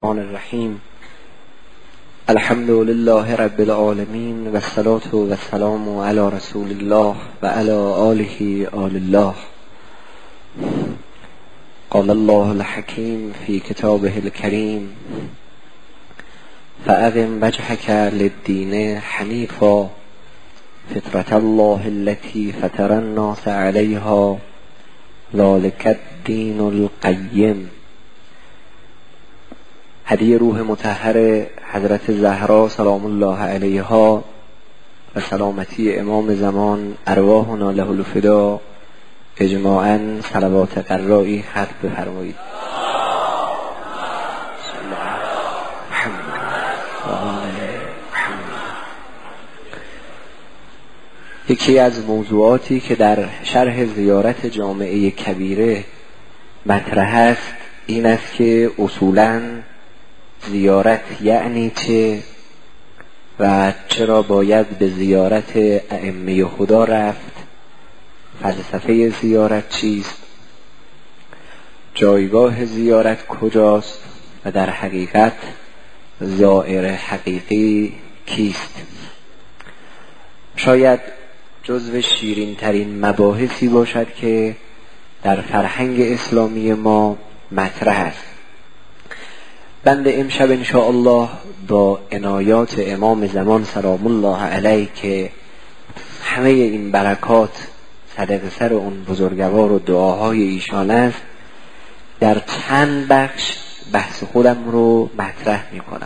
الرحمن الرحیم. الحمد لله رب العالمین و الصلاة و السلام علی رسول الله و علی آله آل الله. قال الله الحکیم فی کتابه الکریم فأقم وجهک للدین حنیفا فطرة الله التي فطر الناس علیها ذلک الدین القیم. هدیه روح مطهر حضرت زهرا سلام الله علیها و سلامتی امام زمان ارواحنا له الفدا اجماعاً صلوات قرایی ختم بفرمایید. یکی از موضوعاتی که در شرح زیارت جامعه کبیره مطرح است این است که اصولاً زیارت یعنی چه و چرا باید به زیارت ائمه خدا رفت، فلسفه زیارت چیست، جایگاه زیارت کجاست و در حقیقت زائر حقیقی کیست. شاید جزو شیرین ترین مباحثی باشد که در فرهنگ اسلامی ما مطرح است. بنده امشب انشاءالله با عنایات امام زمان سلام الله علیه که همه این برکات صدق سر اون بزرگوار و دعاهای ایشان است در چند بخش بحث خودم رو مطرح می کنم.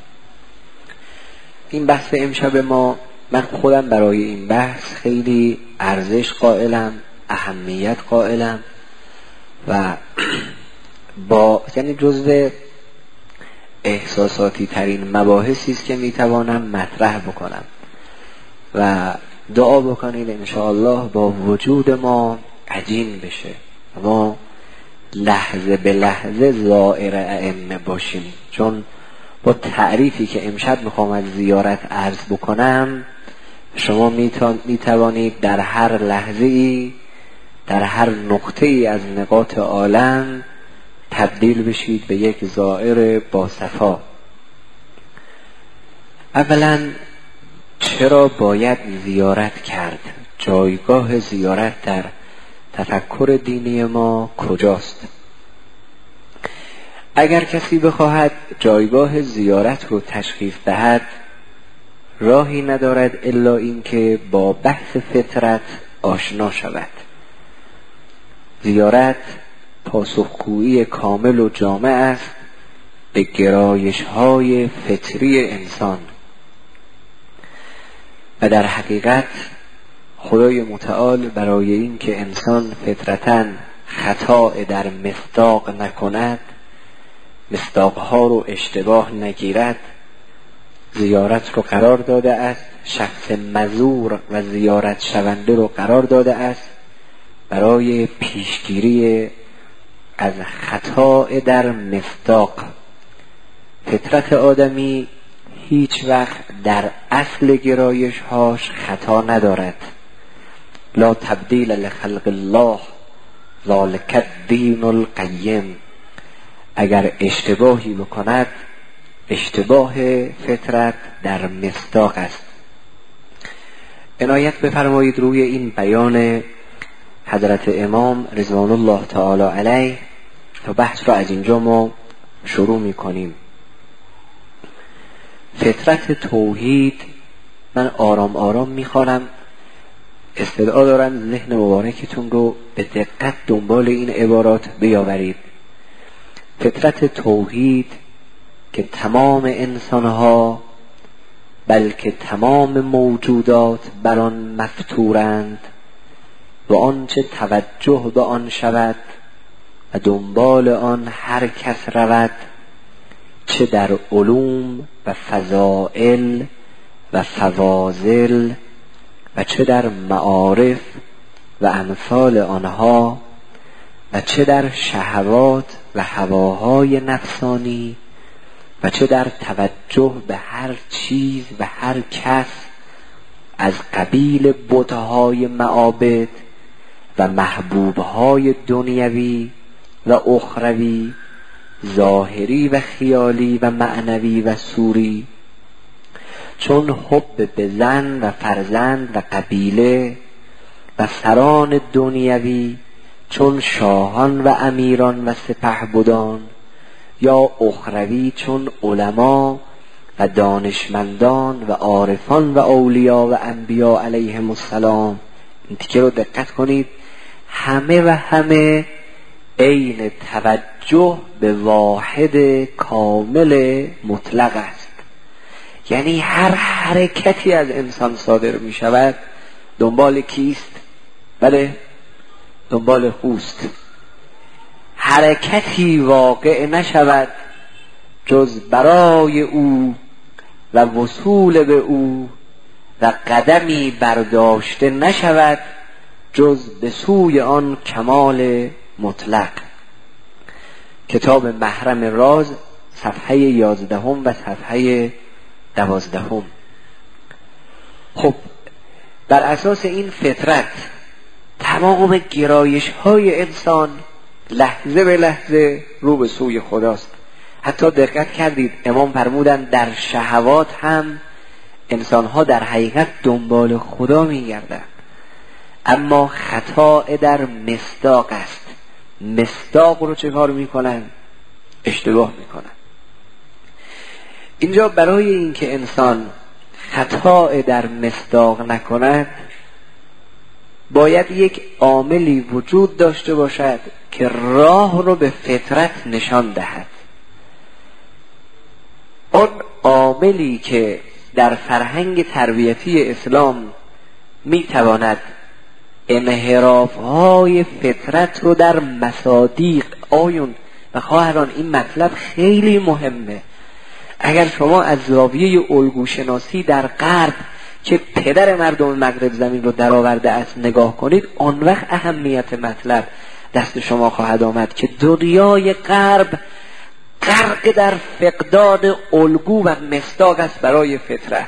این بحث امشب ما، من خودم برای این بحث خیلی ارزش قائلم، اهمیت قائلم و یعنی جزو احساساتی ترین مباحثی است که میتوانم مطرح بکنم و دعا بکنید انشاءالله با وجود ما عجین بشه، ما لحظه به لحظه زائر ائمه باشیم. چون با تعریفی که امشب میخوام از زیارت عرض بکنم شما میتوانید در هر لحظه ای در هر نقطه ای از نقاط عالم تبدیل بشید به یک زائر باصفا. اولا چرا باید زیارت کرد؟ جایگاه زیارت در تفکر دینی ما کجاست؟ اگر کسی بخواهد جایگاه زیارت رو تشخیص دهد راهی ندارد الا اینکه با بحث فطرت آشنا شود. زیارت پاسخگویی کامل و جامع است به گرایش‌های فطری انسان و در حقیقت خدای متعال برای این که انسان فطرتاً خطا در مصداق نکند، مصداقها رو اشتباه نگیرد، زیارت رو قرار داده است، شخص مزور و زیارت شونده رو قرار داده است برای پیشگیری از خطا در مصداق. فطرت آدمی هیچ وقت در اصل گرایش‌هاش خطا ندارد. لا تبدیل لخلق الله ذلک الدین القیم. اگر اشتباهی بکند اشتباه فطرت در مصداق است. عنایت بفرمایید روی این بیان حضرت امام رضوان الله تعالی علیه تا بحث رو از اینجا ما شروع میکنیم. فطرت توحید، من آرام آرام میخوانم، استدعا دارم ذهن مبارکتون رو به دقت دنبال این عبارات بیاورید. فطرت توحید که تمام انسانها بلکه تمام موجودات بر آن مفطورند و آنچه توجه به آن شود و دنبال آن هر کس رود، چه در علوم و فضائل و فواضل و چه در معارف و امثال آنها و چه در شهوات و هواهای نفسانی و چه در توجه به هر چیز و هر کس از قبیل بتهای معابد و محبوبهای دنیوی و اخروی ظاهری و خیالی و معنوی و صوری، چون حب به زن و فرزند و قبیله و سران دنیوی، چون شاهان و امیران و سپهبدان، یا اخروی چون علما و دانشمندان و عارفان و اولیاء و انبیاء علیهم السلام. این تیکه رو دقت کنید، همه و همه عین توجه به واحد کامل مطلق است. یعنی هر حرکتی از انسان صادر می شود دنبال کیست؟ بله، دنبال خوست. حرکتی واقع نشود جز برای او و وصول به او، و قدمی برداشته نشود جز به سوی آن کمال مطلق. کتاب محرم راز صفحه 11 و صفحه 12. خب بر اساس این فطرت تمام گرایش های انسان لحظه به لحظه رو به سوی خداست. حتی دقت کردید امام فرمودن در شهوات هم انسان ها در حقیقت دنبال خدا می گردند، اما خطا در مصداق است. مصداق رو چه کار می کنن؟ اشتباه می کنن. اینجا برای اینکه انسان خطا در مصداق نکند باید یک عاملی وجود داشته باشد که راه رو به فطرت نشان دهد. اون عاملی که در فرهنگ تربیتی اسلام میتواند انحراف‌های فطرت رو در مصادیق، آیون و خواهران این مطلب خیلی مهمه. اگر شما از زاویه الگوشناسی در غرب که پدر مردم مغرب زمین رو در آورده است نگاه کنید، آن وقت اهمیت مطلب دست شما خواهد آمد که دنیای غرب غرق در فقدان الگو و مصداق است برای فطرت.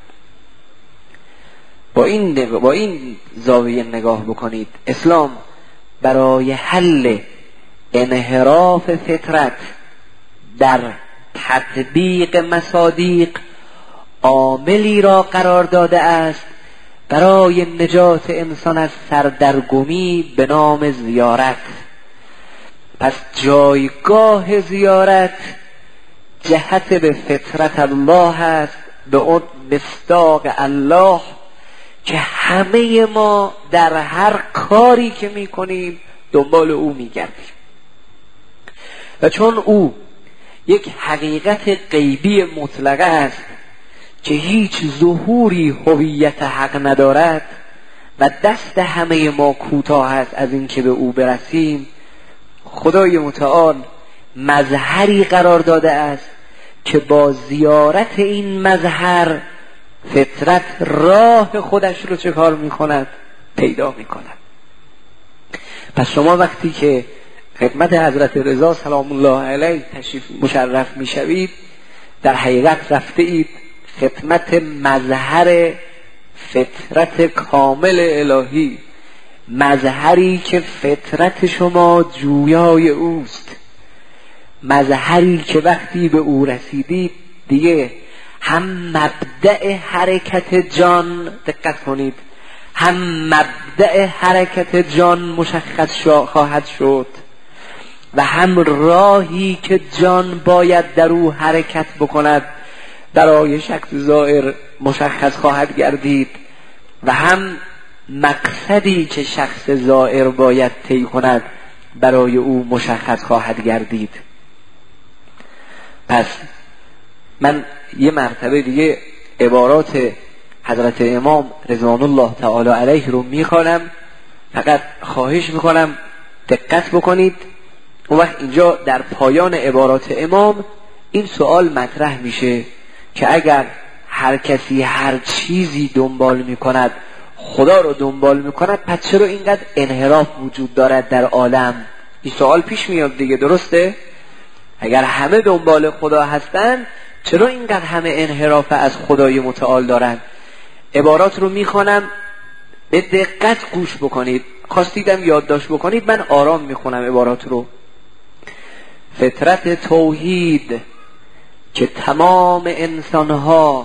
با این زاویه نگاه بکنید، اسلام برای حل انحراف فطرت در تطبیق مصادیق عاملی را قرار داده است برای نجات انسان از سردرگمی به نام زیارت. پس جایگاه زیارت جهت به فطرت الله است، به اون مصداق الله که همه ما در هر کاری که میکنیم دنبال او میگردیم. و چون او یک حقیقت غیبی مطلق است که هیچ ظهوری هویت حق ندارد و دست همه ما کوتاه است از این که به او برسیم، خدای متعال مظهری قرار داده است که با زیارت این مظهر فطرت راه خودش رو چه کار میکند؟ پیدا میکند. پس شما وقتی که خدمت حضرت رضا سلام الله علیه تشریف مشرف میشوید، در حقیقت رفته اید خدمت مظهر فطرت کامل الهی، مظهری که فطرت شما جویای اوست، مظهری که وقتی به او رسیدید دیگه هم مبدأ حرکت جان، دقت کنید، هم مبدأ حرکت جان مشخص خواهد شد و هم راهی که جان باید در او حرکت بکند برای شخص زائر مشخص خواهد گردید و هم مقصدی که شخص زائر باید طی کند برای او مشخص خواهد گردید. پس من یه مرتبه دیگه عبارات حضرت امام رضوان الله تعالی علیه رو میخوانم، فقط خواهش میکنم دقت بکنید. اون وقت اینجا در پایان عبارات امام این سوال مطرح میشه که اگر هر کسی هر چیزی دنبال میکند خدا رو دنبال میکند، پس چرا اینقدر انحراف وجود دارد در عالم؟ این سوال پیش میاد دیگه، درسته؟ اگر همه دنبال خدا هستن چرا اینقدر همه انحراف از خدای متعال دارن؟ عبارات رو میخوانم، به دقت گوش بکنید. خواستیدم یادداشت بکنید، من آرام میخونم عبارات رو. فطرت توحید که تمام انسانها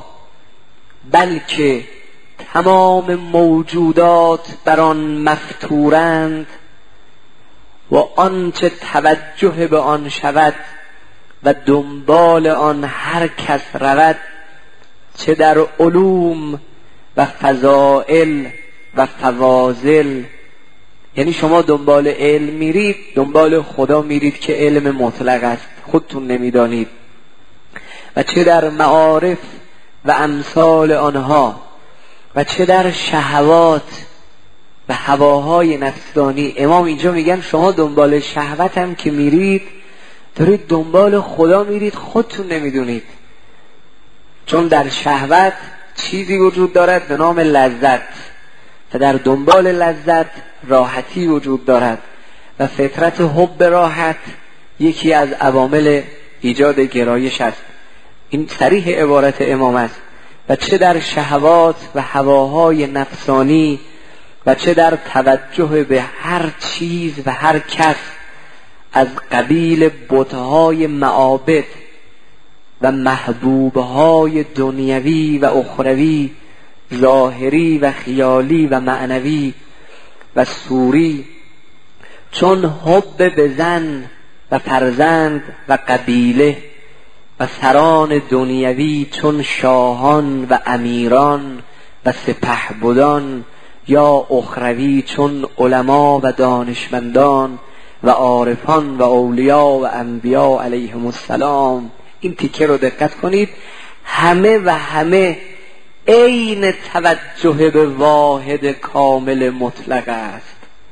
بلکه تمام موجودات بر آن مفطورند و آنچه توجه به آن شود و دنبال آن هر کس رود، چه در علوم و فضائل و فواضل. یعنی شما دنبال علم میرید، دنبال خدا میرید که علم مطلق است، خودتون نمیدانید، و چه در معارف و امثال آنها، و چه در شهوات و هواهای نفسانی. امام اینجا میگن شما دنبال شهوت هم که میرید، دارید دنبال خدا میرید، خودتون نمیدونید. چون در شهوت چیزی وجود دارد به نام لذت و در دنبال لذت راحتی وجود دارد و فطرت حب راحت یکی از عوامل ایجاد گرایش است. این صریح عبارت امام است. و چه در شهوات و هواهای نفسانی و چه در توجه به هر چیز و هر کس از قبیل بت‌های معابد و محبوبهای دنیوی و اخروی، ظاهری و خیالی و معنوی و صوری، چون حب به زن و فرزند و قبیله و سران دنیوی، چون شاهان و امیران و سپهبدان، یا اخروی چون علما و دانشمندان و عارفان و اولیاء و انبیاء علیهم السلام. این تیکه رو دقت کنید، همه و همه عین توجه به واحد کامل مطلق است.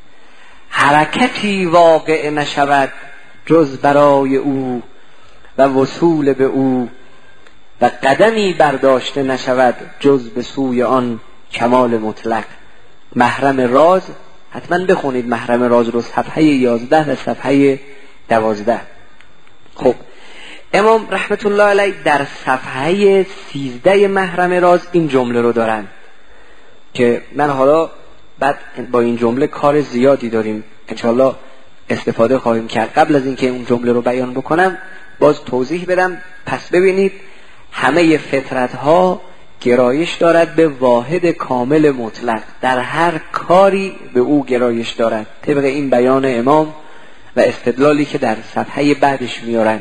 حرکتی واقع نشود جز برای او و وصول به او، و قدمی برداشته نشود جز به سوی آن کمال مطلق. محرم راز، حتما بخونید محرم راز رو، صفحه 11 و صفحه 12. خب امام رحمت الله علیه در صفحه 13 محرم راز این جمله رو دارن که من حالا بعد با این جمله کار زیادی داریم انشاءالله استفاده خواهیم کرد. قبل از اینکه اون جمله رو بیان بکنم باز توضیح بدم. پس ببینید همه فطرت ها گرایش دارد به واحد کامل مطلق، در هر کاری به او گرایش دارد، طبق این بیان امام و استدلالی که در صفحه بعدش میارن.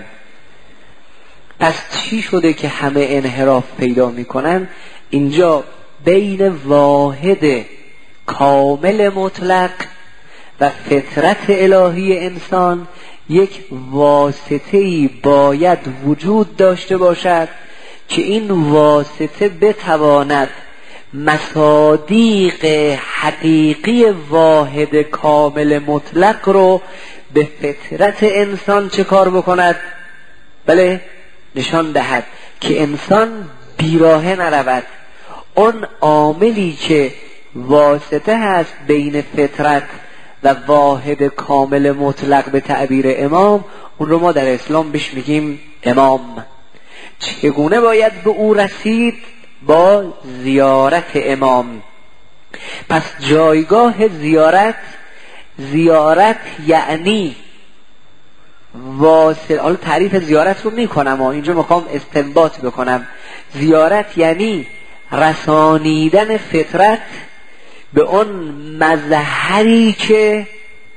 پس چی شده که همه انحراف پیدا میکنن؟ اینجا بین واحد کامل مطلق و فطرت الهی انسان یک واسطه‌ای باید وجود داشته باشد که این واسطه بتواند مصادیق حقیقی واحد کامل مطلق رو به فطرت انسان چه کار بکند؟ بله، نشان دهد که انسان بیراهه نرود. اون عاملی که واسطه هست بین فطرت و واحد کامل مطلق به تعبیر امام، اون رو ما در اسلام بهش میگیم امام. چگونه باید به او رسید؟ با زیارت امام. پس جایگاه زیارت یعنی واسطه. حالا تعریف زیارت رو میکنم و اینجا میخوام استنباط بکنم. زیارت یعنی رسانیدن فطرت به اون مظهری که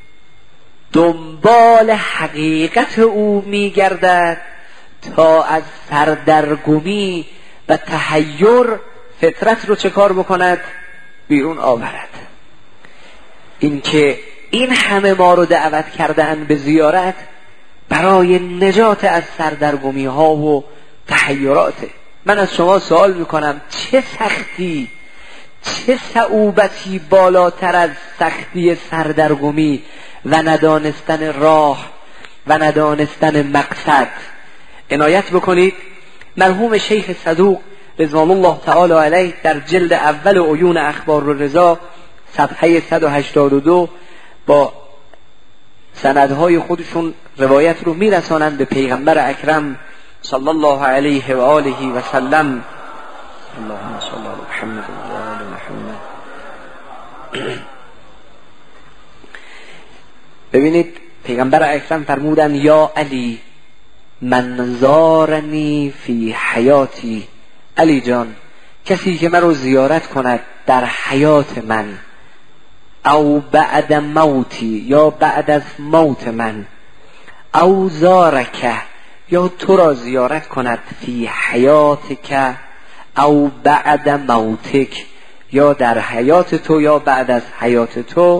دنبال حقیقت او میگردد تا از سردرگمی و تحیر فطرت رو چه کار بکند؟ بیرون آورد. این که این همه ما رو دعوت کردن به زیارت برای نجات از سردرگمی ها و تحیراته. من از شما سوال میکنم چه سختی، چه صعوبتی بالاتر از سختی سردرگمی و ندانستن راه و ندانستن مقصد؟ عنایت بکنید مرحوم شیخ صدوق رضوان الله تعالی علیه در جلد اول عیون اخبار الرضا صفحه 182 با سندهای خودشون روایت رو میرسانند به پیغمبر اکرم صلی الله علیه و آله و سلم. اللهم صل علی محمد و آل محمد. ببینید پیغمبر اکرم فرمودن یا علی من زارنی فی حیاتی، علی جان کسی که من رو زیارت کند در حیات من، او بعد موتی یا بعد از موت من، او زارک یا تو را زیارت کند فی حیاتک او بعد موتک یا در حیات تو یا بعد از حیات تو،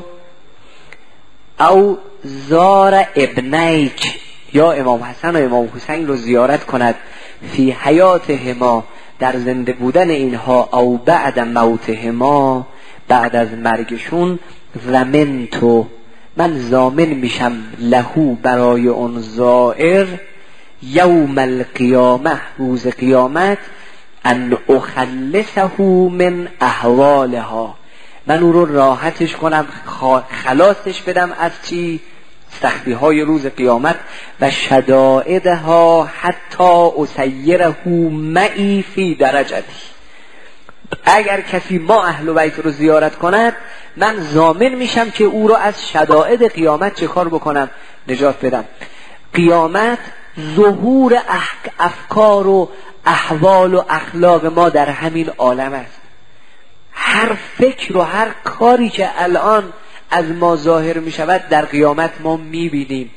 او زار ابنیک یا امام حسن و امام حسین رو زیارت کند فی حیاتهما در زنده بودن اینها، او بعد موتهما بعد از مرگشون، ضمنتو من ضامن میشم لهو برای اون زائر یوم القیامه روز قیامت، ان اخلصه من احوالها من او رو راحتش کنم، خلاصش بدم از چی؟ سختی های روز قیامت، و شدائدها حتی اسیره معی فی درجتی. اگر کسی ما اهل بیت رو زیارت کند من ضامن میشم که او رو از شدائد قیامت چه کار بکنم؟ نجات بدم. قیامت ظهور افکار و احوال و اخلاق ما در همین عالم است. هر فکر و هر کاری که الان از ما ظاهر می شود در قیامت ما می بینیم.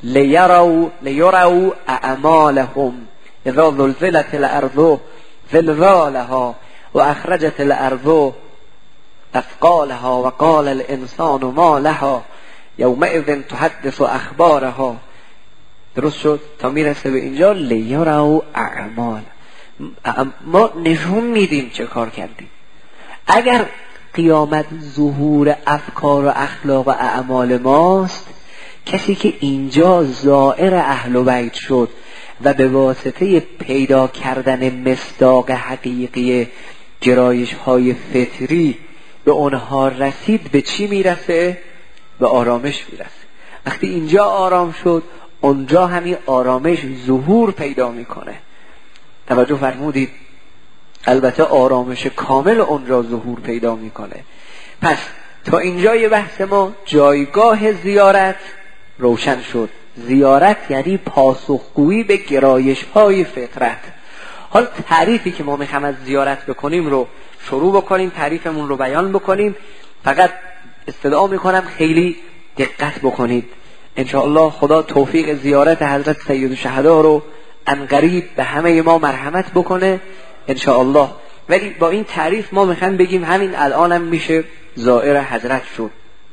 لیروا اعمالهم اذا زلزلت الارض زلزالها و اخرجت الارض اثقالها و قال الانسان ما لها یومئذ تحدث اخبارها. درست شد تا میرسه به اینجا لیروا اعمال، ما نشون میدیم چه کار کردیم. اگر قیامت ظهور افکار و اخلاق و اعمال ماست، کسی که اینجا زائر اهل بیت شد و به واسطه پیدا کردن مصداق حقیقی گرایش های فطری به اونها رسید، به چی میرسه؟ به آرامش میرسه. وقتی اینجا آرام شد اونجا همین آرامش ظهور پیدا میکنه. توجه فرمودید؟ البته آرامش کامل اونجا ظهور پیدا میکنه. پس تا اینجای بحث ما جایگاه زیارت روشن شد. زیارت یعنی پاسخگویی به گرایش های فطرت. حالا تعریفی که ما میخوایم از زیارت بکنیم رو شروع بکنیم، تعریفمون رو بیان بکنیم. فقط استدعا میکنم خیلی دقت بکنید. انشاءالله خدا توفیق زیارت حضرت سید الشهدا رو عنقریب به همه ما مرحمت بکنه انشاءالله. ولی با این تعریف ما میخوایم بگیم همین الانم میشه زائر حضرت شد.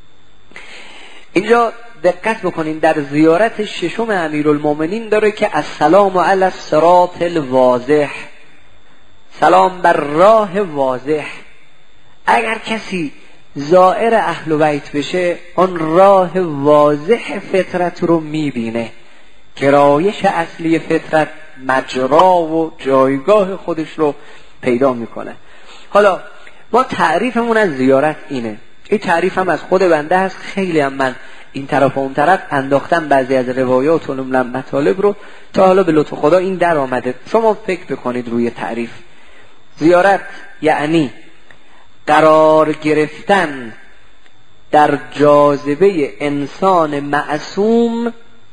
اینجا دقت بکنین در زیارت ششم امیرالمومنین داره که السلام علی الصراط الواضح، سلام بر راه واضح. اگر کسی زائر اهل بیت بشه آن راه واضح فطرت رو میبینه، گرایش اصلی فطرت مجرا و جایگاه خودش رو پیدا میکنه. حالا ما تعریفمون از زیارت اینه. این تعریف هم از خود بنده هست، خیلی هم من این طرف و اون طرف انداختم بعضی از روایات و مطالب رو تا حالا به لطف خدا این در آمده. شما فکر بکنید روی تعریف. زیارت یعنی قرار گرفتن در جاذبه انسان معصوم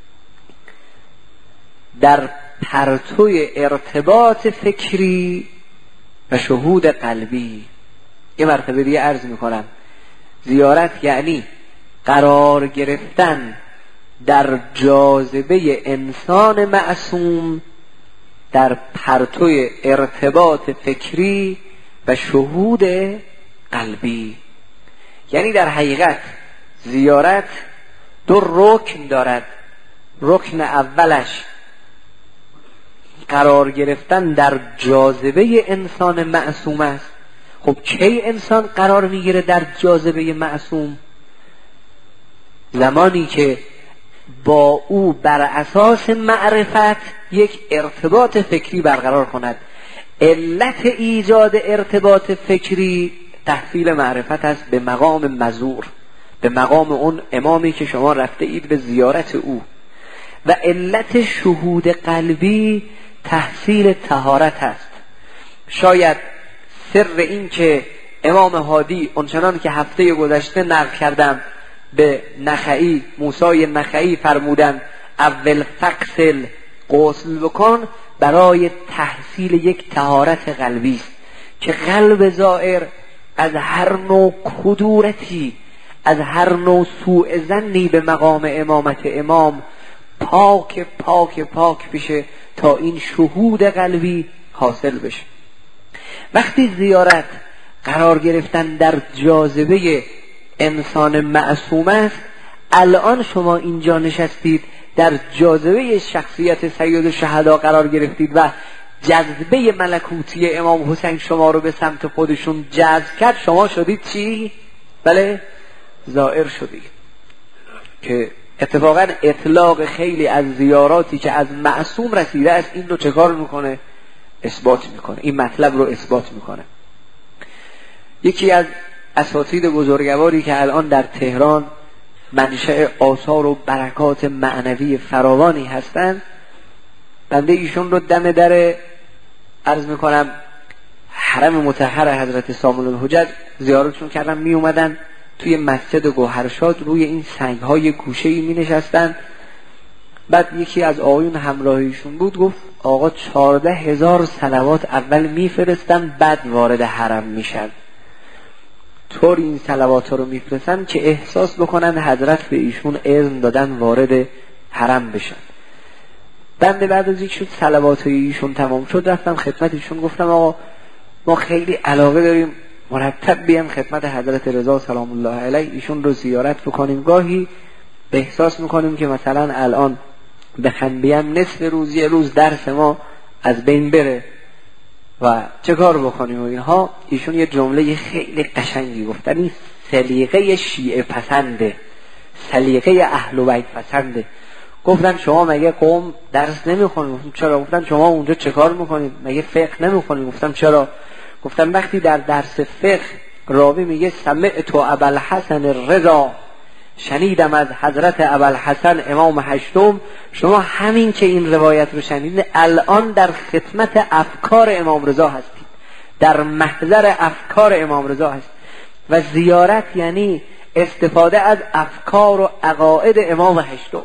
در پرتوی ارتباط فکری و شهود قلبی. یه مرتبه دیگه عرض میکنم، زیارت یعنی قرار گرفتن در جاذبه انسان معصوم در پرتوی ارتباط فکری و شهود قلبی. یعنی در حقیقت زیارت دو رکن دارد. رکن اولش قرار گرفتن در جاذبه انسان معصوم است. خب کی انسان قرار میگیره در جاذبه معصوم؟ زمانی که با او بر اساس معرفت یک ارتباط فکری برقرار کند. علت ایجاد ارتباط فکری تحصیل معرفت است به مقام مزور، به مقام اون امامی که شما رفته اید به زیارت او. و علت شهود قلبی تحصیل طهارت است. شاید سر این که امام هادی اونچنان که هفته گذشته نقل کردم به نخعی، موسی نخعی فرمودند اول فقسل غسل بکن برای تحصیل یک طهارت قلبی است که قلب زائر از هر نوع کدورتی، از هر نوع سوء ظنی به مقام امامت امام پاک پاک پاک بشه تا این شهود قلبی حاصل بشه. وقتی زیارت قرار گرفتن در جاذبه انسان معصوم است، الان شما اینجا نشستید در جاذبه شخصیت سید الشهدا قرار گرفتید و جذبه ملکوتی امام حسین شما رو به سمت خودشون جذب کرد، شما شدید چی؟ بله، زائر شدید. که اتفاقا اطلاق خیلی از زیاراتی که از معصوم رسیده است این رو چه کار میکنه؟ اثبات میکنه، این مطلب رو اثبات میکنه. یکی از اساتید بزرگواری که الان در تهران منشأ آثار و برکات معنوی فراوانی هستند، بنده ایشون رو دم در عرض میکنم حرم مطهر حضرت سامون الحجج زیارتشون کردم. می اومدن توی مسجد گوهرشاد روی این سنگ های گوشه‌ای می نشستن. بعد یکی از آقایون همراهیشون بود گفت آقا 14,000 صلوات اول میفرستن بعد وارد حرم میشن. طور این صلوات ها رو میفرستن که احساس بکنن حضرت به ایشون اذن دادن وارد حرم بشن. بنده بعد از یک صلوات ایشون تمام شد رفتم خدمت ایشون، گفتم آقا ما خیلی علاقه داریم مرتب بیام خدمت حضرت رضا سلام الله علیه ایشون رو زیارت بکنیم. گاهی احساس میکنیم که مثلا الان بخوام بیام نصف روز یه روز درس ما از بین بره و چه کار بکنیم و اینها. ایشون یه جمله خیلی قشنگی گفتن، این سلیقه شیعه پسنده، سلیقه اهل بیت پسنده. گفتن شما مگه قوم درس نمیخونید؟ گفتم چرا؟ گفتن شما اونجا چه کار میکنید؟ مگه فقه نمیخونید؟ گفتم چرا؟ گفتم وقتی در درس فقه راوی میگه سمعت ابوالحسن الرضا، شنیدم از حضرت ابوالحسن امام هشتم، شما همین که این روایت رو شنیدید الان در خدمت افکار امام رضا هستید، در محضر افکار امام رضا هستید. و زیارت یعنی استفاده از افکار و عقاید امام هشتم.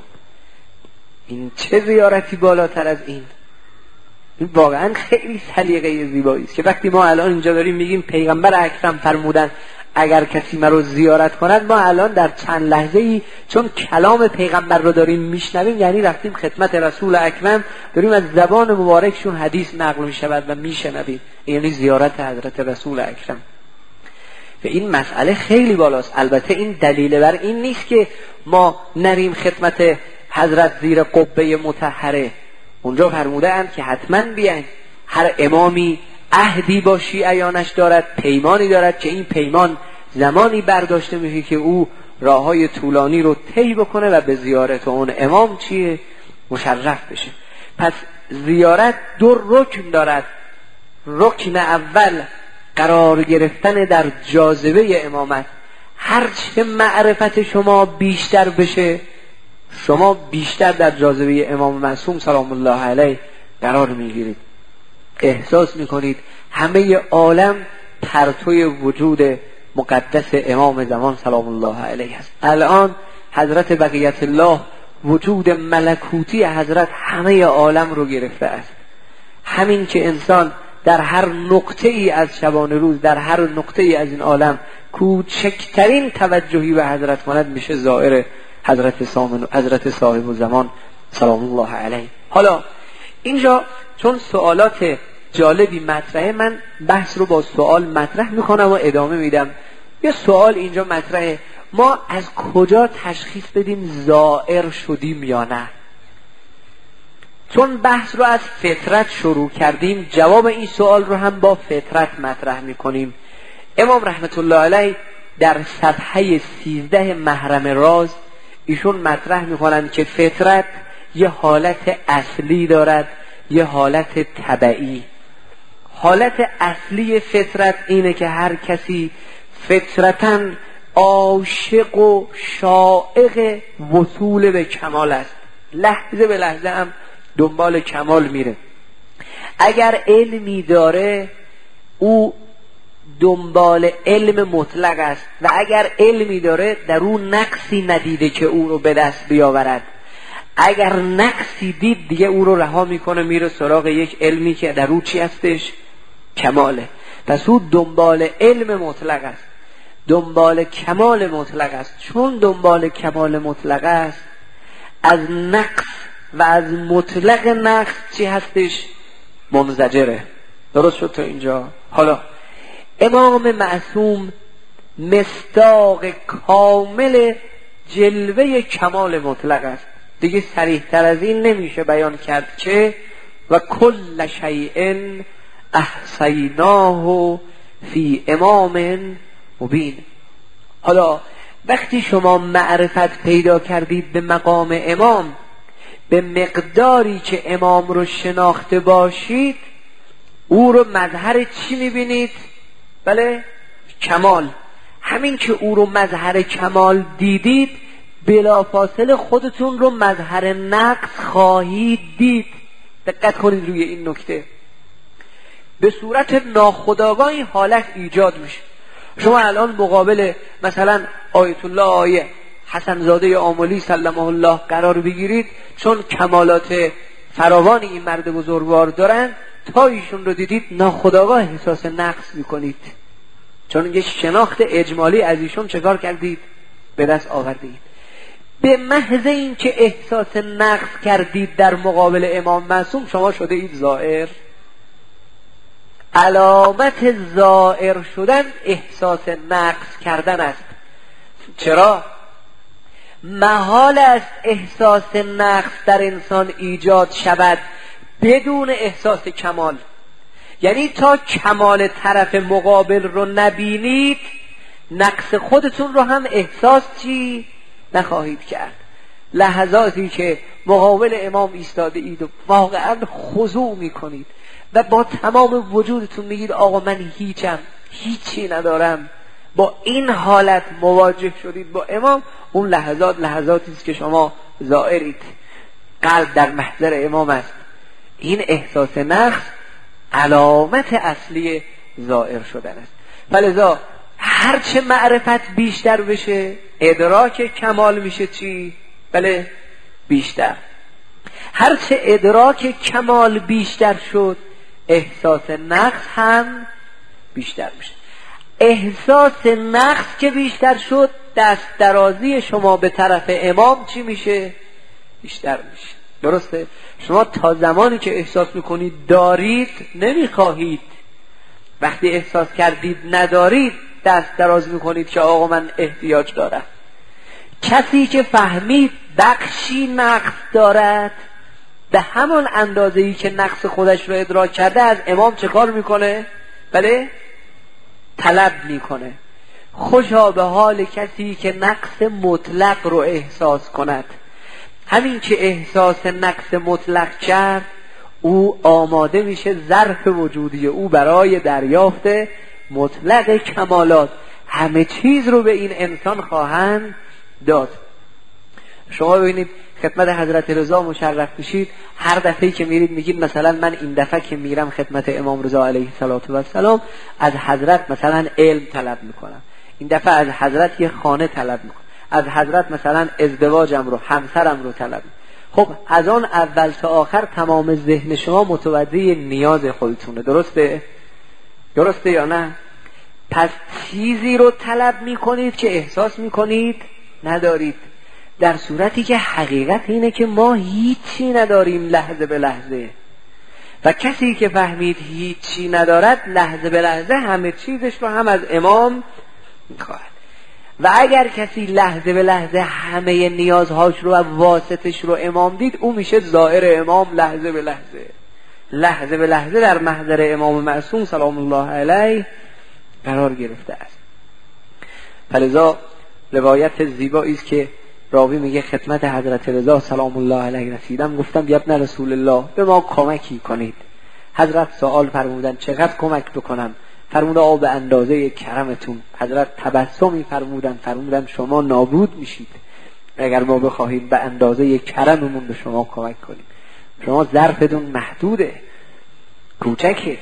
این چه زیارتی بالاتر از این؟ این واقعا خیلی سلیقه زیبایی است که وقتی ما الان اینجا داریم میگیم پیغمبر اکرم فرمودن اگر کسی مرا زیارت کند، ما الان در چند لحظه ای چون کلام پیغمبر رو داریم میشنویم یعنی رفتیم خدمت رسول اکرم، داریم از زبان مبارکشون حدیث نقل میشود و میشنویم، یعنی زیارت حضرت رسول اکرم. و این مسئله خیلی بالاست. البته این دلیل بر این نیست که ما نریم خدمت حضرت زیر قبه مطهره. اونجا فرموده اند که حتما بیاین. هر امامی عهدی با شیعیانش دارد، پیمانی دارد که این پیمان زمانی برداشته میشه که او راههای طولانی رو طی بکنه و به زیارت اون امام چیه؟ مشرف بشه. پس زیارت دو رکن دارد. رکن اول قرار گرفتن در جاذبه امامت. هرچه معرفت شما بیشتر بشه شما بیشتر در جاذبه امام معصوم سلام الله علیه قرار میگیرید. احساس میکنید همه عالم پرتوی وجود مقدس امام زمان سلام الله علیه است. الان حضرت بقیت الله وجود ملکوتی حضرت همه عالم رو گرفته است. همین که انسان در هر نقطه ای از شبانه روز، در هر نقطه ای از این عالم کوچکترین توجهی به حضرت کند میشه زائر حضرت صاحب الزمان سلام الله علیه. حالا اینجا چون سوالات جالبی مطرحه، من بحث رو با سوال مطرح میکنم و ادامه میدم. یه سوال اینجا مطرحه، ما از کجا تشخیص بدیم زائر شدیم یا نه؟ چون بحث رو از فطرت شروع کردیم، جواب این سوال رو هم با فطرت مطرح میکنیم. امام رحمت الله علیه در صفحه 13 محرم راز ایشون مطرح میکنن که فطرت یه حالت اصلی دارد، یه حالت تبعی. حالت اصلی فطرت اینه که هر کسی فطرتاً عاشق و شائق وصول به کمال است، لحظه به لحظه هم دنبال کمال میره. اگر علمی داره او دنبال علم مطلق است و اگر علمی داره در اون نقصی ندیده که او رو به دست بیاورد. اگر نقصی دید دیگه او رو رها میکنه، میره سراغ یک علمی که در او چی هستش؟ کماله. پس او دنبال علم مطلق است، دنبال کمال مطلق است. چون دنبال کمال مطلق است، از نقص و از مطلق نقص چی هستش؟ منزجره. درست شد تا اینجا؟ حالا امام معصوم مصداق کامل جلوه کمال مطلق است. دیگه صریح تر از این نمیشه بیان کرد که و کل شیء احصیناه فی امام مبین. حالا وقتی شما معرفت پیدا کردید به مقام امام، به مقداری که امام رو شناخته باشید، او رو مظهر چی میبینید؟ بله، کمال. همین که او رو مظهر کمال دیدید، بلافاصله خودتون رو مظهر نقص خواهید دید. دقت کنید روی این نکته. به صورت ناخودآگاه این حالت ایجاد میشه. شما الان مقابل مثلا آیت الله آیه حسن زاده آملی سلمه الله قرار بگیرید، چون کمالات فراوان این مرد بزرگوار دارن، تا ایشون رو دیدید ناخودآگاه احساس نقص میکنید، چون یه شناخت اجمالی از ایشون چکار کردید؟ به دست آوردید. به محض این که احساس نقص کردید در مقابل امام معصوم، شما شده اید زائر. علامت زائر شدن احساس نقص کردن است. چرا؟ محال است احساس نقص در انسان ایجاد شود بدون احساس کمال. یعنی تا کمال طرف مقابل رو نبینید، نقص خودتون رو هم احساس چی نخواهید کرد. لحظاتی که مقابل امام ایستاده اید و واقعا خضوع میکنید و با تمام وجودتون میگید آقا من هیچم، هیچی ندارم، با این حالت مواجه شدید با امام، اون لحظات لحظاتی است که شما زائرید، قلب در محضر امام است. این احساس نقص علامت اصلی زائر شدن است. فلذا هرچه معرفت بیشتر بشه، ادراک کمال میشه چی؟ بله، بیشتر. هرچه ادراک کمال بیشتر شد، احساس نقص هم بیشتر میشه. احساس نقص که بیشتر شد، دست درازی شما به طرف امام چی میشه؟ بیشتر میشه. درسته؟ شما تا زمانی که احساس میکنید دارید نمیخواهید، وقتی احساس کردید ندارید دست دراز میکنید که آقا من احتیاج دارم. کسی که فهمید بخشی نقص دارد، به همان اندازه‌ای که نقص خودش رو ادراک کرده از امام چه کار میکنه؟ بله، طلب میکنه. خوشا به حال کسی که نقص مطلق رو احساس کند. همین که احساس نقص مطلق کرد، او آماده میشه ظرف وجودی او برای دریافت مطلق کمالات. همه چیز رو به این انسان خواهند داد. شما ببینید خدمت حضرت رضا مشرف بشید، هر دفعه که میرید میگید مثلا من این دفعه که میرم خدمت امام رضا علیه السلام از حضرت مثلا علم طلب میکنم، این دفعه از حضرت یه خانه طلب میکنم، از حضرت مثلا ازدواجم رو، همسرم رو طلب میکنم. خب از آن اول تا آخر تمام ذهن شما متوجه نیاز خودتونه. درسته یا نه؟ پس چیزی رو طلب میکنید که احساس میکنید ندارید، در صورتی که حقیقت اینه که ما هیچی نداریم لحظه به لحظه. و کسی که فهمید هیچی ندارد، لحظه به لحظه همه چیزش رو هم از امام میخواهد. و اگر کسی لحظه به لحظه همه نیازهاش رو و واسطش رو امام دید، او میشه زائر امام لحظه به لحظه. لحظه به لحظه در محضر امام معصوم سلام الله علیه قرار گرفته است. فلذا روایت زیبایی است که راوی میگه خدمت حضرت رضا سلام الله علیه رسیدم، گفتم ابن رسول الله به ما کمکی کنید. حضرت سوال فرمودن چقدر کمک بکنم؟ فرمود آب اندازه کرمتون. حضرت تبسمی فرمودن شما نابود میشید اگر ما بخواهیم به اندازه کرممون به شما کمک کنیم. شما ظرفتون محدوده، کوچکه.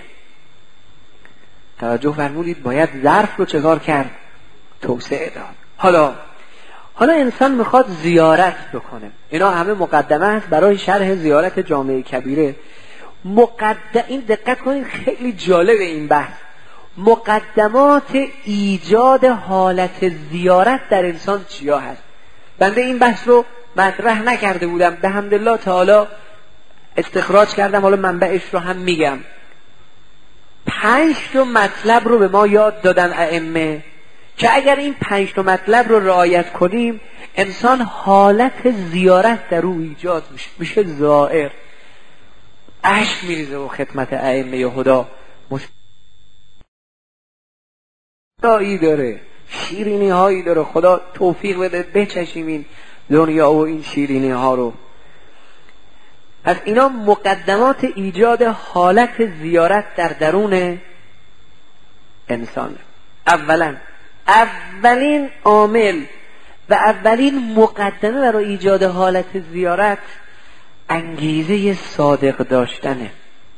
توجه فرمودید باید ظرف رو چکار کرد؟ توسعه داد. حالا انسان میخواد زیارت بکنه. اینا همه مقدمه است برای شرح زیارت جامع کبیره. این دقت کنید خیلی جالب این بحث. مقدمات ایجاد حالت زیارت در انسان چیا هست؟ بنده این بحث رو مطرح نکرده بودم، به حمدالله تعالی استخراج کردم، حالا منبعش رو هم میگم. 5 مطلب رو به ما یاد دادن ائمه که اگر این 5 مطلب رو رعایت کنیم انسان حالت زیارت در او ایجاد میشه زائر. اشک میریزه و خدمت ائمه هدا مستایی داره، شیرینی هایی داره. خدا توفیق بده بچشیم این دنیا و این شیرینی ها رو. از اینا مقدمات ایجاد حالت زیارت در درون انسان. اولین عامل و اولین مقدمه برای ایجاد حالت زیارت انگیزه صادق داشتنه.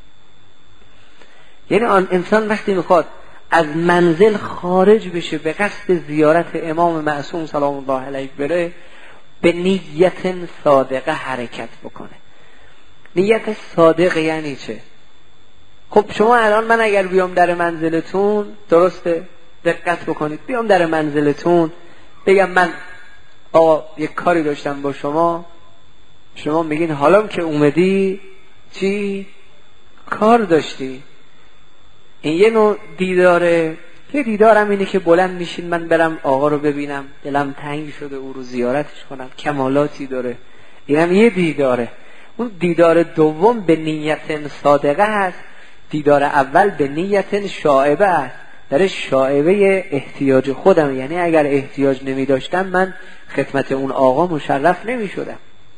یعنی انسان وقتی میخواد از منزل خارج بشه به قصد زیارت امام معصوم سلام الله علیه بره، به نیت صادقه حرکت بکنه. نیت صادق یعنی چه؟ خب شما الان من اگر بیام در منزلتون، درسته؟ دقت بکنید، بیام در منزلتون بگم من آقا یک کاری داشتم با شما میگین حالا که اومدی چی؟ کار داشتی. این یه نوع دیداره. یه دیدارم اینه که بلند میشین من برم آقا رو ببینم، دلم تنگ شده او رو زیارتش کنم، کمالاتی داره. اینم یه دیداره. اون دیدار دوم به نیت صادقه هست. دیدار اول به نیت شائبه است. در شائبه احتیاج خودم، یعنی اگر احتیاج نمی داشتم من خدمت اون آقا مشرف نمی شدم.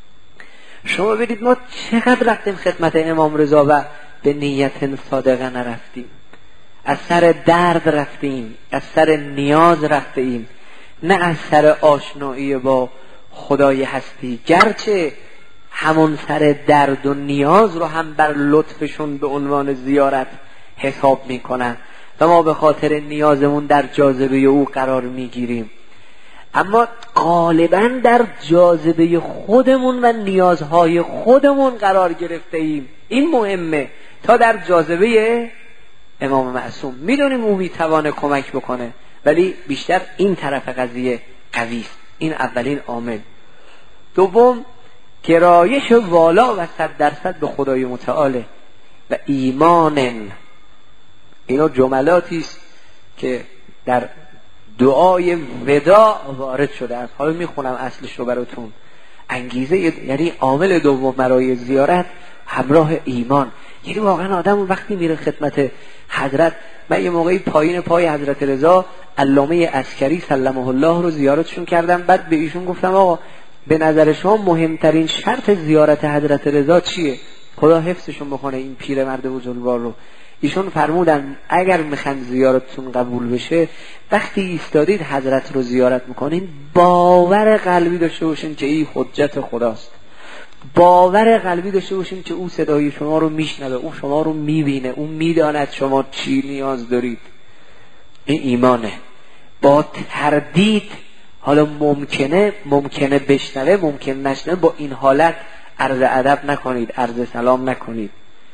شما بدید ما چقدر رفتیم خدمت امام رضا و به نیت صادقه نرفتیم. از سر درد رفتیم، از سر نیاز رفتیم، نه از سر آشنایی با خدای هستی. گرچه همون سر درد و نیاز رو هم بر لطفشون به عنوان زیارت حساب میکنن و ما به خاطر نیازمون در جاذبه او قرار میگیریم، اما غالبا در جاذبه خودمون و نیازهای خودمون قرار گرفته ایم. این مهمه تا در جاذبه امام معصوم. میدونیم او میتوانه کمک بکنه، ولی بیشتر این طرف قضیه قویست. این اولین عامل. دوم، گرایش والا و 100% به خدای متعاله و ایمان. اینا جملاتی است که در دعای وداع وارد شده است. حالا میخونم اصلش رو براتون. انگیزه یعنی عامل دوم برای زیارت همراه ایمان. یعنی واقعا آدم وقتی میره خدمت حضرت، من یه موقعی پایین پای حضرت رضا علامه عسکری سلمه الله رو زیارتشون کردم. بعد به ایشون گفتم آقا به نظر شما مهمترین شرط زیارت حضرت رضا چیه؟ خدا حفظشون بکنه این پیرمرد بزرگوار رو. ایشون فرمودن اگر میخواین زیارتتون قبول بشه، وقتی ایستادید حضرت رو زیارت میکنین باور قلبی داشته باشین که این حجت خداست. باور قلبی داشته باشین که او صدای شما رو میشنوه، او شما رو میبینه، او میداند شما چی نیاز دارید. این ایمانه. با تردید، حالا ممکنه بشنوه، ممکن نشنوه، با این حالت عرض ادب نکنید، عرض سلام نکنید.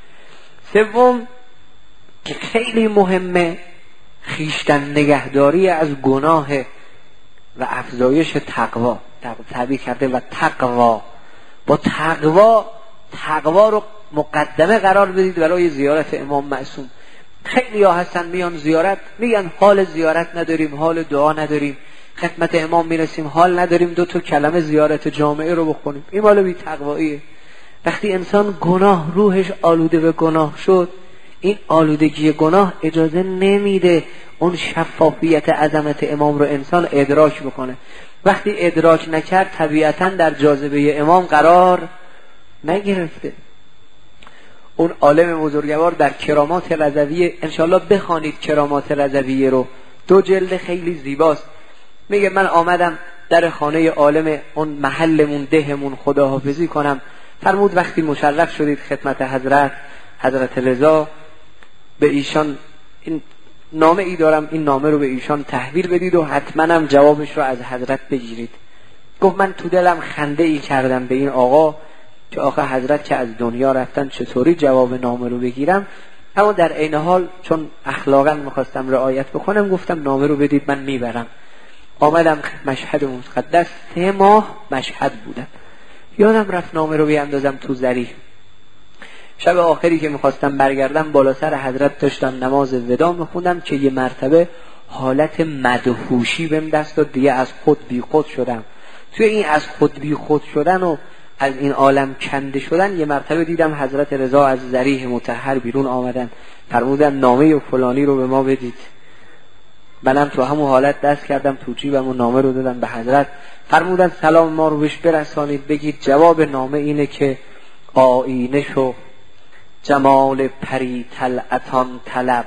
سوم که خیلی مهمه، خویشتن نگهداری از گناه و افزایش تقوا. تعبیر کرده و تقوا. با تقوا رو مقدمه قرار بدید برای زیارت امام معصوم. خیلی ها هستن میان زیارت، میگن حال زیارت نداریم، حال دعا نداریم، خدمت امام میرسیم حال نداریم 2 کلمه زیارت جامعه رو بخونیم. این مال بی تقواییه. وقتی انسان گناه، روحش آلوده به گناه شد، این آلودگی گناه اجازه نمیده اون شفافیت عظمت امام رو انسان ادراک بکنه. وقتی ادراک نکرد طبیعتاً در جاذبه امام قرار نگرفته. اون عالم بزرگوار در کرامات رضویه، انشالله بخوانید کرامات رضویه رو، 2 جلد خیلی زیباست. میگه من آمدم در خانه عالم اون محلمون دهمون خداحافظی کنم. فرمود وقتی مشرف شدید خدمت حضرت رضا، به ایشان این نامه ای دارم، این نامه رو به ایشان تحویل بدید و حتما هم جوابش رو از حضرت بگیرید. گفت من تو دلم خنده ای کردم به این آقا که آخه حضرت که از دنیا رفتن چطوری جواب نامه رو بگیرم، اما در عین حال چون اخلاقا میخواستم رعایت بکنم گفتم نامه رو بدید من میبرم. آمدم مشهد مقدس، 3 ماه مشهد بودم، یادم رفت نامه رو بیاندازم تو ذریح. شب آخری که میخواستم برگردم بالا سر حضرت داشتم نماز ودا میخوندم که یه مرتبه حالت مدهوشی بهم دست داد، دیگه از خود بی خود شدم. توی این از خود بی خود شدن و از این عالم کنده شدن یه مرتبه دیدم حضرت رضا از ذریح مطهر بیرون آمدن، فرمودن نامه و فلانی رو به ما بدید. منم تو همون حالت دست کردم تو جیبم و نامه رو دادم به حضرت. فرمودن سلام ما رو بهش برسانید، بگید جواب نامه اینه که آیینه شو جمال پری طلعتان طلب.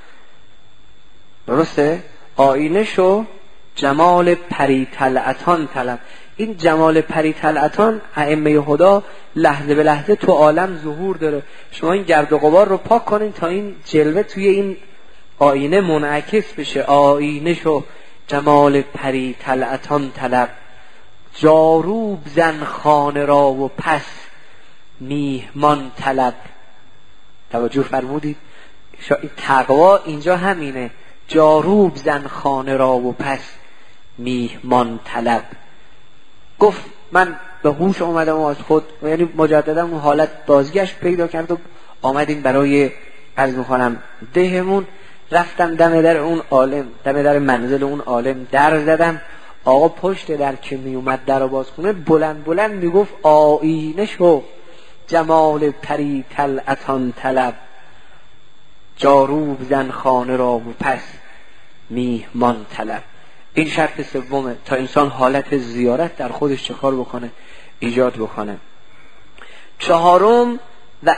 درسته؟ آیینه شو جمال پری طلعتان طلب. این جمال پری طلعتان ائمه هدا لحظه به لحظه تو عالم ظهور داره. شما این گرد و غبار رو پاک کنین تا این جلوه توی این آینه منعکس بشه. آینه شو جمال پری طلعتان طلب، جاروب زن خانه را و پس میهمان طلب. توجه فرمودید؟ تقوا اینجا همینه، جاروب زن خانه را و پس میهمان طلب. گفت من به هوش اومدم و از خود، یعنی مجددا اون حالت بازگشت پیدا کرد و آمدیم برای عرض میکنم دهمون. رفتم دم در اون عالم، دم در منزل اون عالم در زدم. آقا پشت در که می اومد در باز کنه بلند بلند میگفت آیینه شو جمال پری طلعتان طلب، جاروب زن خانه را و پس میهمان طلب. این شرط سومه تا انسان حالت زیارت در خودش چه کار بکنه؟ ایجاد بکنه. 4 و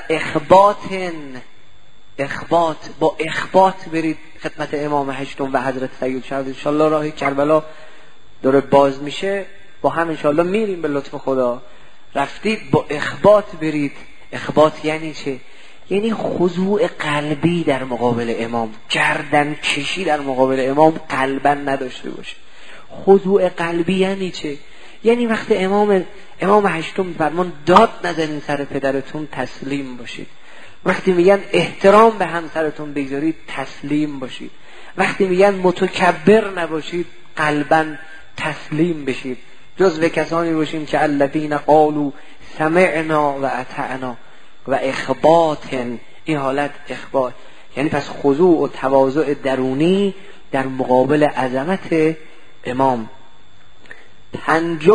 اخبات، با اخبات برید خدمت امام هشتم و حضرت سید شهاب. انشالله راه کربلا داره باز میشه، با هم انشالله میریم به لطف خدا. رفتید با اخبات برید. اخبات یعنی چه؟ یعنی خضوع قلبی در مقابل امام، گردن کشی در مقابل امام قلبا نداشته باشه. خضوع قلبی یعنی چه؟ یعنی وقتی امام هشتم فرمان داد نزنین سر پدرتون تسلیم باشید. وقتی میگن احترام به همسرتون بگذارید تسلیم باشید. وقتی میگن متکبر نباشید قلبا تسلیم بشید. جزو کسانی باشیم که الذین قالوا سمعنا و اطعنا و اخبات. این حالت اخبات یعنی پس خضوع و تواضع درونی در مقابل عظمت امام. 5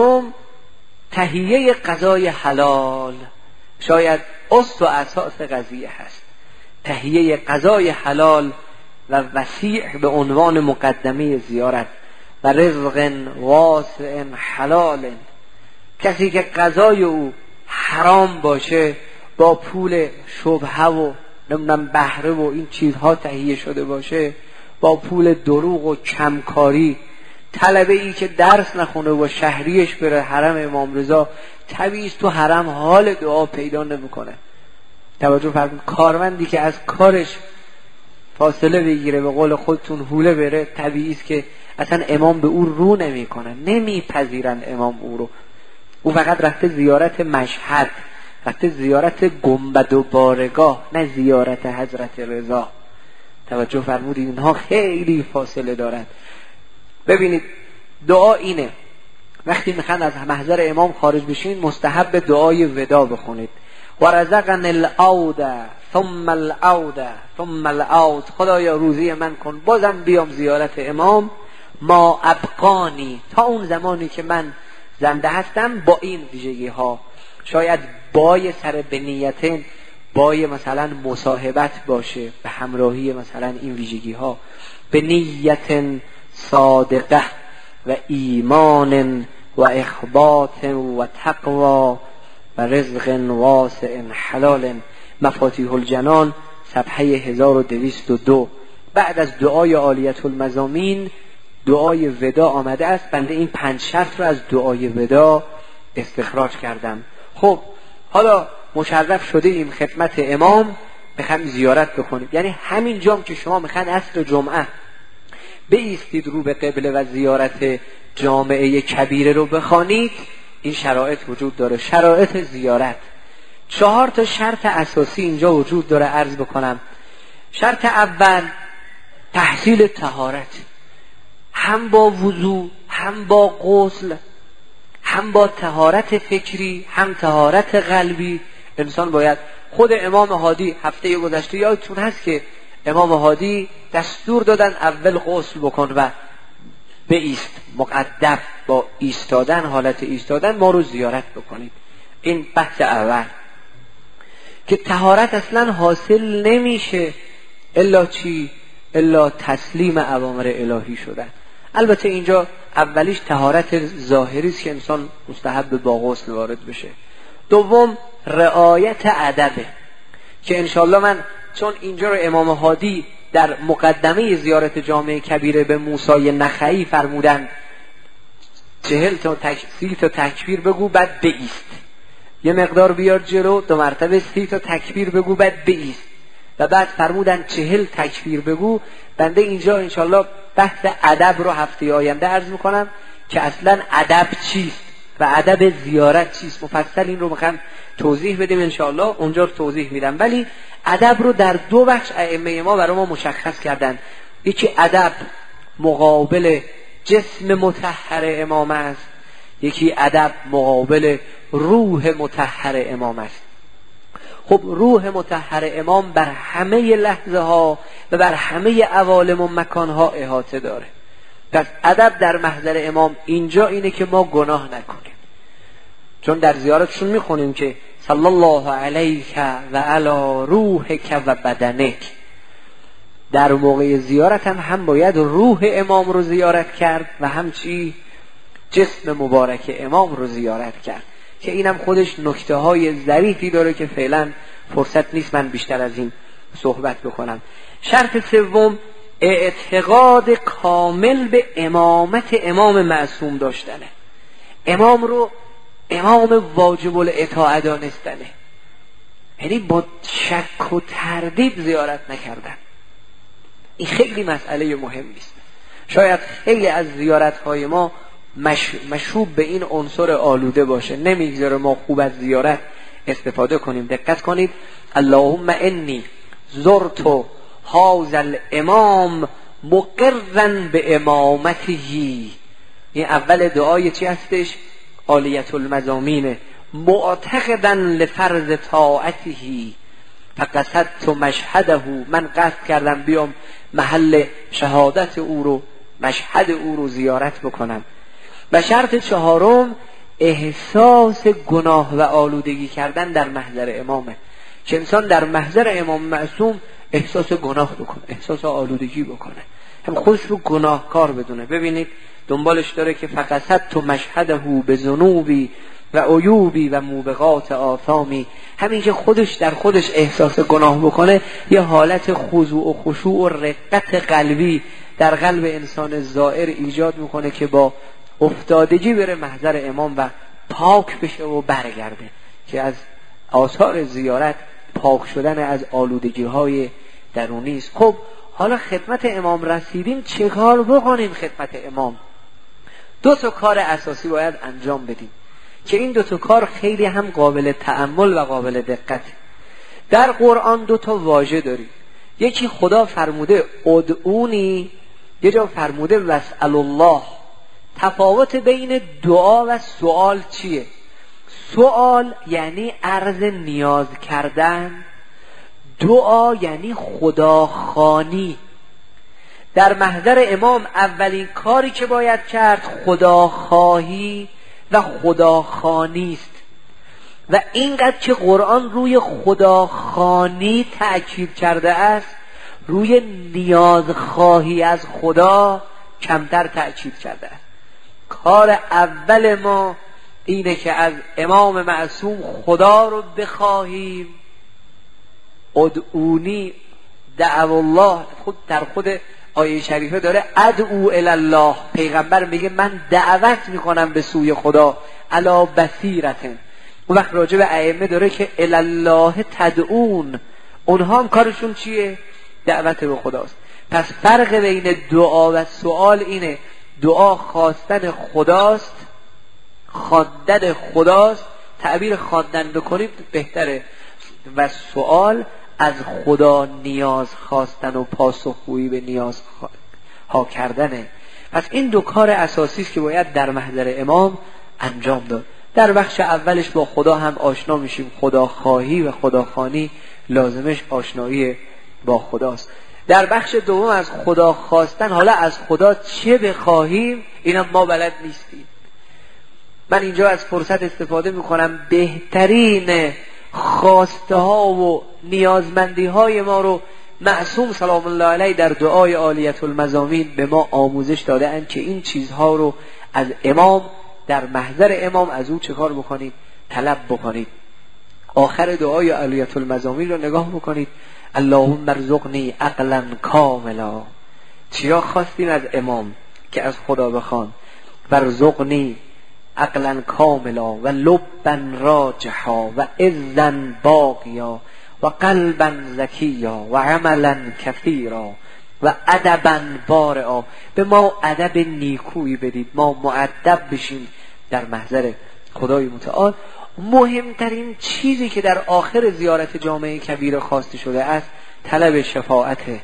تهیه غذای حلال، شاید اصل و اساس قضیه هست. تهیه غذای حلال و وسیع به عنوان مقدمه زیارت. و رزق واسع حلال، کسی که غذای او حرام باشه، با پول شبهه و نمیدونم بهره و این چیزها تهیه شده باشه، با پول دروغ و کمکاری، طلبه ای که درس نخونه و شهریش بره حرم امام رضا، طبیعی تو حرم حال دعا پیدا نمیکنه. توجه فرمایید. کارمندی که از کارش فاصله بگیره، به قول خودتون حوله بره، طبیعی است که اصلا امام به او رو نمیکنه، نمیپذیرن امام او رو. او فقط رفته زیارت مشهد، رفته زیارت گنبد و بارگاه، نه زیارت حضرت رضا. توجه فرمودید؟ اینها خیلی فاصله دارن. ببینید دعا اینه، وقتی میخوان از محضر امام خارج بشین مستحب دعای ودا بخونید. و رزقنا العود ثم العود ثم العود. خدایا روزی من کن بازم بیام زیارت امام، ما ابقانی، تا اون زمانی که من زنده هستم، با این ویژگی ها. شاید بای سر به نیتین، بای مثلا مصاحبت باشه به همراهی مثلا این ویژگی ها، به نیت صادقه و ایمان و اخبات و تقوا و رزق واسع حلال. مفاتیح الجنان صفحه 1202. بعد از دعای عالیت المزامین دعای ودا آمده است. بنده این 5 شرط رو از دعای ودا استخراج کردم. خب حالا مشرف شده ایم خدمت امام، میخوایم زیارت بکنیم. یعنی همین جام که شما میخواین عصر جمعه بایستید رو به قبله و زیارت جامعه کبیره رو بخوانید، این شرایط وجود داره. شرایط زیارت 4 تا شرط اساسی اینجا وجود داره عرض بکنم. شرط اول تحصیل طهارت، هم با وضو، هم با غسل، هم با طهارت فکری، هم طهارت قلبی. انسان باید، خود امام هادی هفته گذشته یادتون هست که امام هادی دستور دادن اول غسل بکن و بایست، مقدم با ایستادن، حالت ایستادن ما رو زیارت بکنید. این بحث اول که طهارت اصلا حاصل نمیشه الا چی؟ الا تسلیم اوامر الهی شدن. البته اینجا اولیش طهارت ظاهری است که انسان مستحب با غسل وارد بشه. دوم رعایت ادبه که انشالله من چون اینجا رو امام هادی در مقدمه زیارت جامعه کبیره به موسی نخعی فرمودن 40 تا 30 تا تکبیر بگو بعد بایست، یه مقدار بیار جلو 2 مرتبه 30 تا تکبیر بگو بعد بایست، و بعد فرمودن 40 تکبیر بگو. بنده اینجا انشالله بحث ادب رو هفته آینده عرض میکنم که اصلا ادب چیست و ادب زیارت چیست. مفصل این رو میخوام توضیح بدیم انشالله، اونجا رو توضیح میدم. ولی ادب رو در 2 بخش ائمه ما برای ما مشخص کردن. یکی ادب مقابل جسم مطهر امام است، یکی ادب مقابل روح مطهر امام است. خب روح مطهر امام بر همه لحظه ها و بر همه عوالم و مکان ها احاطه داره. پس ادب در محضر امام اینجا اینه که ما گناه نکنیم، چون در زیارتشون میخونیم که صلی الله علیک و علی روحک و بدنک. در موقع زیارت هم باید روح امام رو زیارت کرد و هم چی؟ جسم مبارک امام رو زیارت کرد، که اینم خودش نکته های ظریفی داره که فعلا فرصت نیست من بیشتر از این صحبت بکنم. شرط سوم اعتقاد کامل به امامت امام معصوم داشتنه. امام رو امام واجب الاطاعه دانستنه، یعنی با شک و تردید زیارت نکردن. این خیلی مسئله مهمی است. شاید خیلی از زیارت‌های ما مشروب به این عنصر آلوده باشه، نمیگذاره ما خوب از زیارت استفاده کنیم. دقت کنید، اللهم انی زرت هذا الامام مقرا به امامته. این اول دعای چی هستش؟ عالیة المزامین. معتقدا لفرض طاعته فقصدت مشهده. من قصد کردم بیام محل شهادت او رو، مشهد او رو زیارت بکنم. و شرط چهارم احساس گناه و آلودگی کردن در محضر امامه، که انسان در محضر امام معصوم احساس گناه بکنه، احساس آلودگی بکنه، هم خودش رو گناهکار بدونه. ببینید دنبالش داره که فقصدت مشهده بذنوبی و عیوبی و موبقات آثامی. همین که خودش در خودش احساس گناه بکنه یه حالت خضوع و خشوع و رقت قلبی در قلب انسان زائر ایجاد میکنه که با افتادگی بره محضر امام و پاک بشه و برگرده، که از آثار زیارت پاک شدن از آلودگی های درونی است. خب حالا خدمت امام رسیدیم، چه کار بکنیم خدمت امام؟ 2 تا کار اساسی باید انجام بدیم که این 2 تا کار خیلی هم قابل تأمل و قابل دقت. در قرآن 2 تا واژه داریم. یکی خدا فرموده ادعونی، یه جا فرموده واسأل الله. تفاوت بین دعا و سوال چیه؟ سوال یعنی عرض نیاز کردن، دعا یعنی خداخوانی. در محضر امام اولین کاری که باید کرد خداخواهی و خداخوانی است. و اینقدر که قرآن روی خداخوانی تأکید کرده است، روی نیازخواهی از خدا کمتر تأکید کرده است. کار اول ما اینه که از امام معصوم خدا رو بخواهیم. ادعونی دعو الله، خود در خود آیه شریفه داره ادعو الی الله. پیغمبر میگه من دعوت میکنم به سوی خدا، علی بصیرتن. اون وقت راجع به ائمه داره که الی الله تدعون، اونها هم کارشون چیه؟ دعوت به خداست. پس فرق بین دعا و سوال اینه، دعا خواستن خداست، خواندن خداست، تعبیر خواندن بکنید بهتره، و سوال از خدا نیاز خواستن و پاسخگویی به نیاز ها کردنه. پس این دو کار اساسی است که باید در محضر امام انجام داد. در بخش اولش با خدا هم آشنا میشیم، خداخواهی و خداخوانی لازمش آشنایی با خداست. در بخش دوم از خدا خواستن، حالا از خدا چه بخواهیم اینم ما بلد نیستیم. من اینجا از فرصت استفاده میکنم بهترین خواسته ها و نیازمندی های ما رو معصوم سلام الله علیه در دعای عالیة المزامین به ما آموزش داده اند که این چیزها رو از امام در محضر امام از او چه کار بکنید؟ طلب بکنید. آخر دعای عالیة المزامین رو نگاه بکنید، اللهم ارزقنی عقلا کاملا. چیا خواستیم از امام که از خدا بخوان؟ ورزقنی عقلا کاملا و لبا راجحا و عزا باقیا و قلبا زکیا و عملا کثیرا و ادبا بارعا. به ما ادب نیکویی بدید، ما مؤدب بشیم در محضر خدای متعال. مهمترین چیزی که در آخر زیارت جامعه کبیر خواسته شده است طلب شفاعته.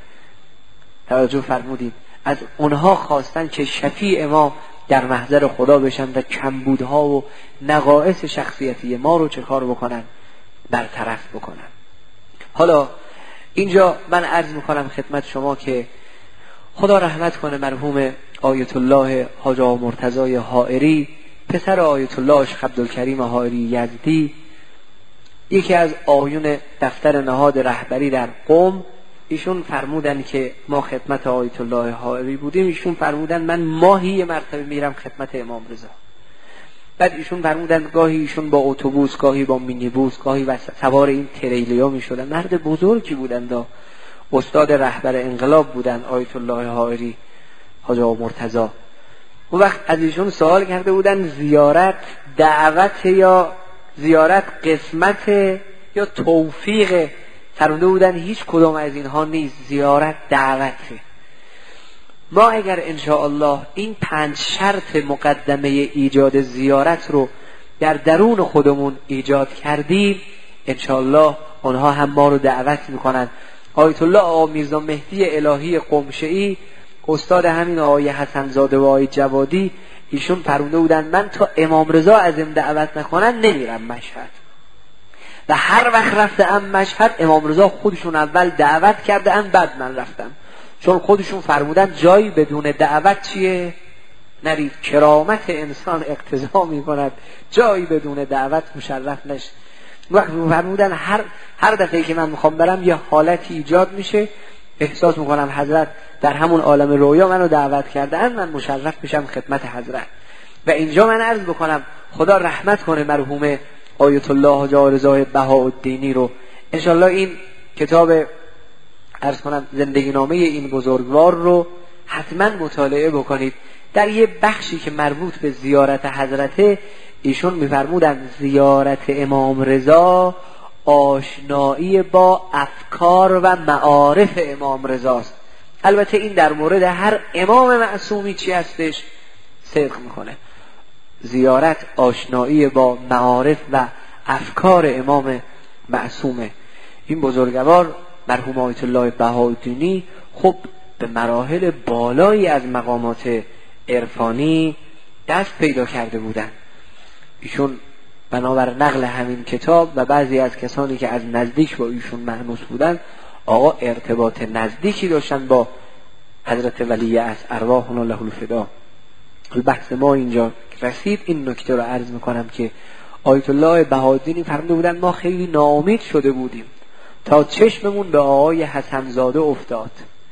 توجه فرمودید، از اونها خواستن که شفیع ما در محضر خدا بشن و کمبودها و نقائص شخصیتی ما رو چه کار بکنن؟ برطرف بکنن. حالا اینجا من عرض میکنم خدمت شما که خدا رحمت کنه مرحوم آیت الله حاج آقا مرتضی حائری، پسر آیت الله شیخ عبدالکریم حائری یزدی، یکی از آیون دفتر نهاد رهبری در قم، ایشون فرمودن که ما خدمت آیت الله حائری بودیم، ایشون فرمودن من ماهی یه مرتبه میرم خدمت امام رضا. بعد ایشون فرمودن گاهی ایشون با اتوبوس، گاهی با مینیبوس، گاهی سوار این تریلیا میشدن. مرد بزرگی بودن، استاد رهبر انقلاب بودن آیت الله حائری حاج آقا مرتضی. اون وقت از ایشون سوال کرده بودن زیارت دعوت یا زیارت قسمت یا توفیق؟ فرموده بودن هیچ کدام از اینها نیست، زیارت دعوته. ما اگر انشاءالله این 5 شرط مقدمه ایجاد زیارت رو در درون خودمون ایجاد کردیم، انشاءالله اونها هم ما رو دعوت میکنن. آیت الله آقا میرزا مهدی الهی قمشه‌ای، استاد همین آقای حسن زاده و آقای جوادی، ایشون فرموده بودن من تا امام رضا ازم دعوت نکنن نمیرم مشهد. و هر وقت رفتم مشهد امام رضا خودشون اول دعوت کرده ان، بعد من رفتم، چون خودشون فرمودن جایی بدون دعوت چیه؟ نرید. کرامت انسان اقتضا میکند جایی بدون دعوت مشرف نشه. وقت فرمودن هر دفعه که من میخوام برم یه حالتی ایجاد میشه، احساس میکنم حضرت در همون عالم رویا منو دعوت کردن، من مشرف میشم خدمت حضرت. و اینجا من عرض بکنم خدا رحمت کنه مرحوم آیت الله حاج آقا رضا بهاءالدینی رو. انشالله این کتاب عرض کنم زندگی نامه این بزرگوار رو حتما مطالعه بکنید. در یه بخشی که مربوط به زیارت حضرت، ایشون میفرمودن زیارت امام رضا آشنایی با افکار و معارف امام رضاست. البته این در مورد هر امام معصومی چی هستش صدق میکنه. زیارت آشنایی با معارف و افکار امام معصومه. این بزرگوار مرحوم آیت الله بهاءالدینی خب به مراحل بالایی از مقامات عرفانی دست پیدا کرده بودن. ایشون بنابر نقل همین کتاب و بعضی از کسانی که از نزدیک با ایشون مأنوس بودن، آقا ارتباط نزدیکی داشتن با حضرت ولی از ارواحنا له الفدا. بحث ما اینجا رسید، این نکته رو عرض میکنم که آیت الله بهاءالدینی فرموده بودن ما خیلی ناامید شده بودیم تا چشممون به آقای حسن زاده افتاد.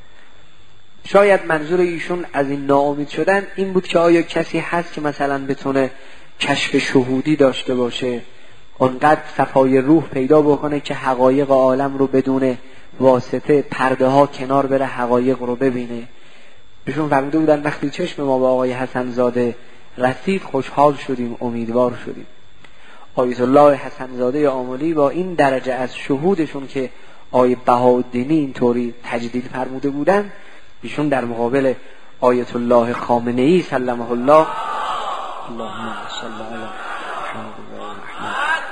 شاید منظور ایشون از این ناامید شدن این بود که آیا کسی هست که مثلا بتونه کشف شهودی داشته باشه، اونقدر صفای روح پیدا بکنه که حقایق عالم رو بدون واسطه پرده ها کنار بره حقایق رو ببینه. ایشون فرموده بودن وقتی چشم ما به آقای حسن زاده رسید خوشحال شدیم، امیدوار شدیم. آیت الله حسن زاده آملی با این درجه از شهودشون که آیت بهاءالدینی اینطوری تجدید فرموده بودن، ایشون در مقابل آیت الله خامنه‌ای سلمه الله، اللهم صل علی محمد و آل محمد،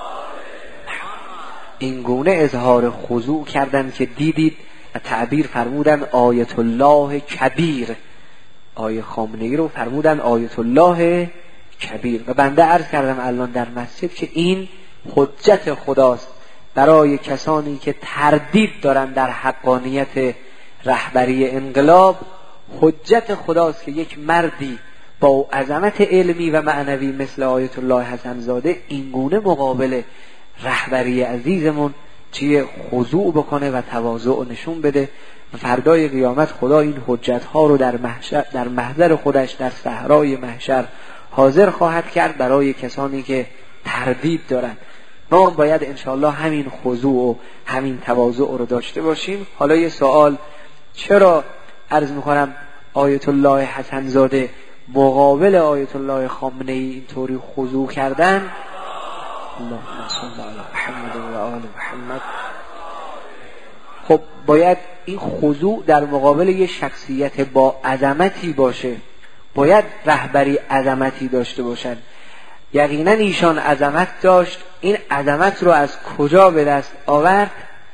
این گونه اظهار خضوع کردند که دیدید و تعبیر فرمودن آیت الله کبیر، آیه خامنه‌ای رو فرمودن آیت الله کبیر. و بنده عرض کردم الان در مسجد که این حجت خداست برای کسانی که تردید دارن در حقانیت رهبری انقلاب. حجت خداست که یک مردی با عظمت علمی و معنوی مثل آیت الله حسن زاده اینگونه مقابل رهبری عزیزمون چیه خضوع بکنه و تواضع نشون بده. و فردای قیامت خدا این حجت ها رو در محضر خودش در صحرای محشر حاضر خواهد کرد برای کسانی که تردید دارن. ما باید انشاءالله همین خضوع و همین تواضع رو داشته باشیم. حالا یه سوال، چرا عرض میکنم آیت الله حسن زاده مقابل آیت الله خامنه‌ای اینطوری خضوع کردن؟ اللهم صل علی محمد و آل محمد. خب باید این خضوع در مقابل یه شخصیت با عظمتی باشه، باید رهبری عظمتی داشته باشن. یقینا ایشان عظمت داشت. این عظمت رو از کجا به دست آورد؟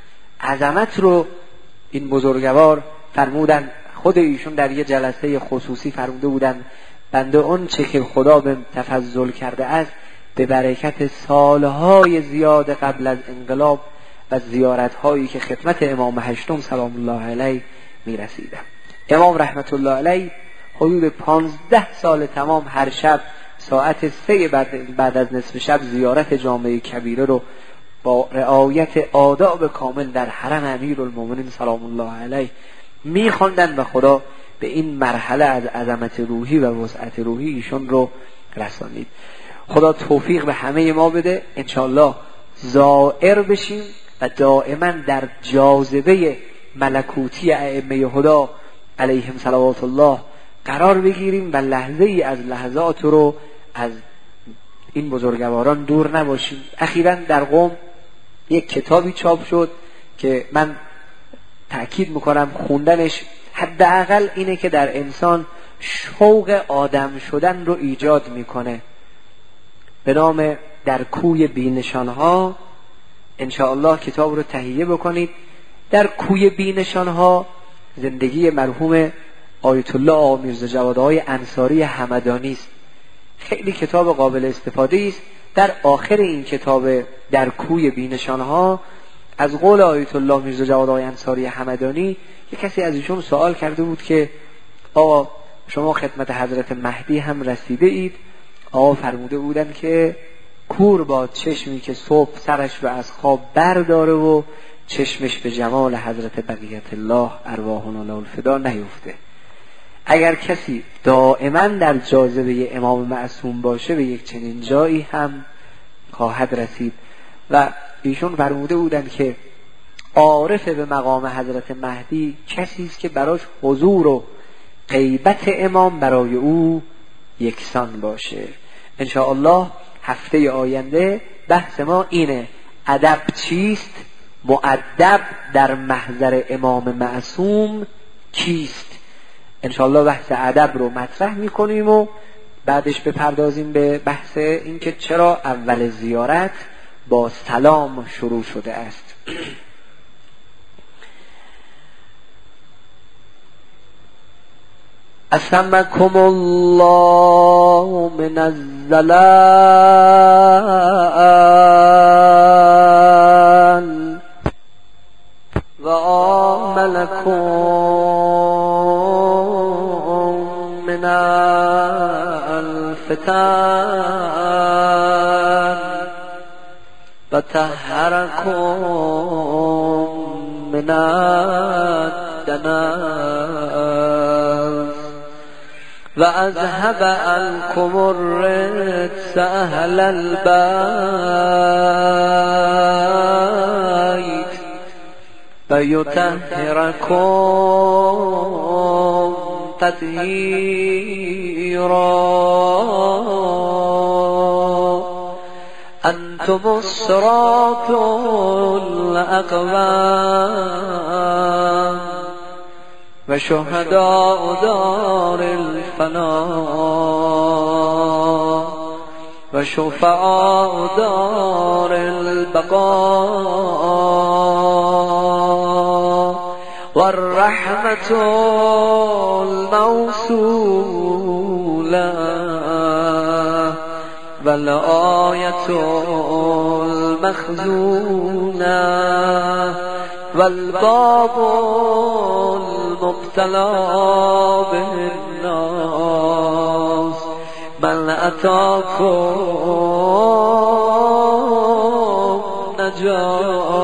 عظمت رو این بزرگوار فرمودن، خود ایشون در یه جلسه خصوصی فرموده بودن بنده اون چه که خدا به تفضل کرده است به برکت سالهای زیاد قبل از انقلاب و زیارتهایی که خدمت امام هشتم سلام الله علیه می رسیدم. امام رحمت الله علیه حدود 15 سال تمام هر شب ساعت 3 بعد از نصف شب زیارت جامعه کبیره رو با رعایت آداب کامل در حرم امیرالمومنین سلام الله علیه می خواندن و خدا به این مرحله از عظمت روحی و وسعت روحی ایشون رو رسانید. خدا توفیق به همه ما بده انشاءالله زائر بشیم و دائما در جاذبه ملکوتی ائمه هدی علیهم صلوات الله قرار بگیریم و لحظه ای از لحظات رو از این بزرگواران دور نباشیم. اخیراً در قم یک کتابی چاپ شد که من تأکید میکنم خوندنش حداقل اینه که در انسان شوق آدم شدن رو ایجاد میکنه، به نام در کوی بینشانها. انشاءالله کتاب رو تهیه بکنید. در کوی بینشانها زندگی مرحوم آیت الله آقا میرزا جوادآقای انصاری همدانی است. خیلی کتاب قابل استفاده است. در آخر این کتاب در کوی بینشانها از قول آیت الله میرزا جوادآقای انصاری همدانی یک کسی از ایشون سوال کرده بود که آقا شما خدمت حضرت مهدی هم رسیده اید؟ آقا فرموده بودن که کور با چشمی که صبح سرش رو از خواب برداره و چشمش به جمال حضرت بقیت الله ارواحنا له الفدا نیفته. اگر کسی دائما در جاذبه امام معصوم باشه به یک چنین جایی هم خواهد رسید. و ایشون فرموده بودن که عارف به مقام حضرت مهدی کسی است که براش حضور و غیبت امام برای او یکسان باشه. انشاءالله هفته آینده بحث ما اینه، ادب چیست؟ مؤدب در محضر امام معصوم کیست؟ انشاءالله بحث ادب رو مطرح میکنیم و بعدش بپردازیم به بحث اینکه چرا اول زیارت با سلام شروع شده است. اسمکم الله من الزلال و آملکم من الفتن و طهرکم من الدنس و اذهب عنکم الرجس اهل البیت و یطهرکم تطهیرا انتم الصراط الاقوام و شهداء دار الفنا و شفعاء دار البقاء و الرحمة الموصولة و الآية المخزونة و الباب المبتلى به الناس من اتاکم نجا.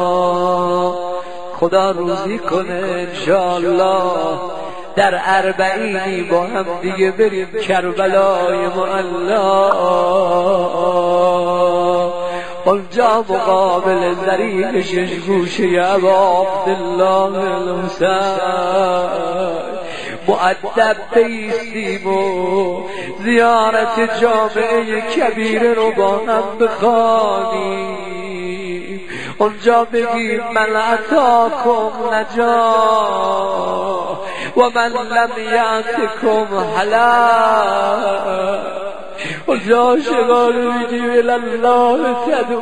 خدا روزی کنه انشاءالله در اربعینی با هم دیگه بریم کربلای معلا، اونجا مقابل ضریح ششگوشه ابا عبدالله الحسین مؤدب بایستیم و زیارت جامعه کبیره رو با هم بخوانیم. اونجا بگیم من اتاکم نجا و من لم یأتکم هلاک. اونجا شما رو بگیم الله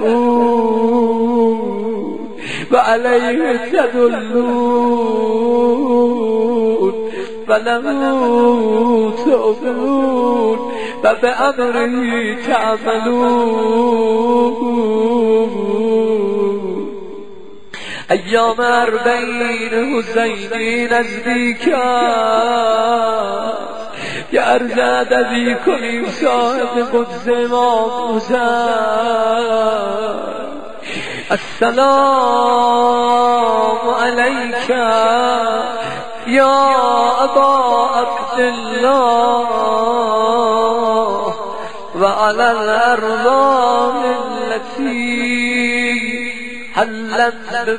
تدعون و علیه تدلون و له تؤمنون و به امره تعملون. ایام اربعین حسینی نزدیک است که عرض ادبی کنیم صاحب قدس امام حسین. السلام علیک یا ابا عبدالله و علی الارواح التي حلت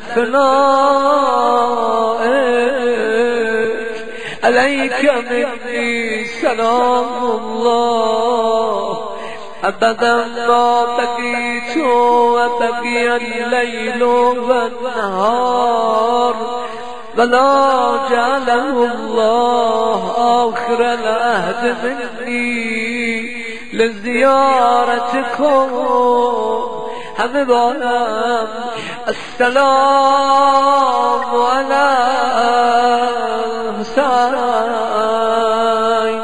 بفنائك علیک منی سلام الله ابدا ما بقیت و بقی اللیل و النهار ولا جعله الله آخر العهد منی لزیارتکم. همه با هم السلام علی حسین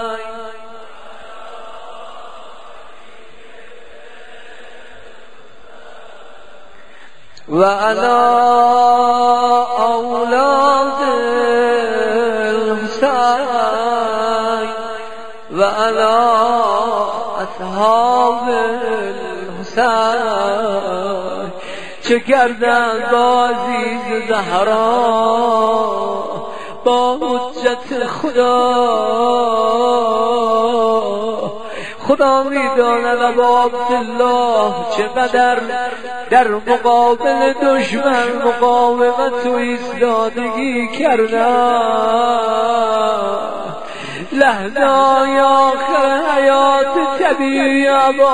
و علی اولاد الحسین و علی اصحاب الحسین. چه کردن با عزیز زهرا با حجت خدا میداند ابا عبدالله چقدر در مقابل دشمن مقاومت و ایستادگی کردن. لحظه‌های آخر حیات طبیعی ابا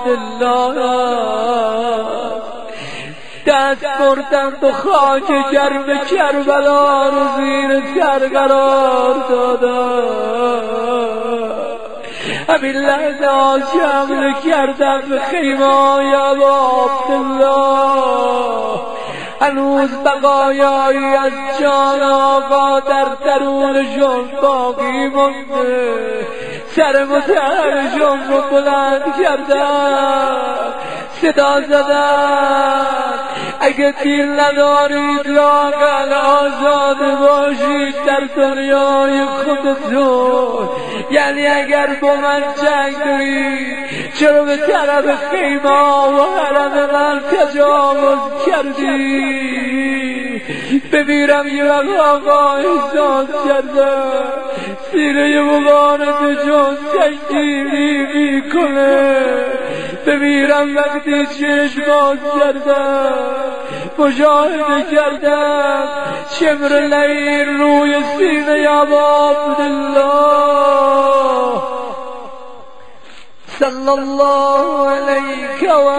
عبدالله دست بردند و خاک گرم کربلا رو زیر سر قرار دادند. همین لحظه ها حمله کردن به خیمه‌های ابا عبدالله. هنوز بقایایی از جان آقا در درونشون باقی مونده. سر متحرشون رو بلند کردن، صدا زدن اگه دل ندارید لااقل آزاد باشید در دنیای خودتون. یعنی اگر با من جنگ دارید چرا به طرف خیمه و حرم من تجاوز کردید؟ بمیرم یه وقت آقا احساس کرده سینه مبارد جان تشکیلی میکنه. بمیرم وقتی چشم باز کردم مشاهده کردم شمر لیل روی سینه ابا عبدالله صلی الله علیک و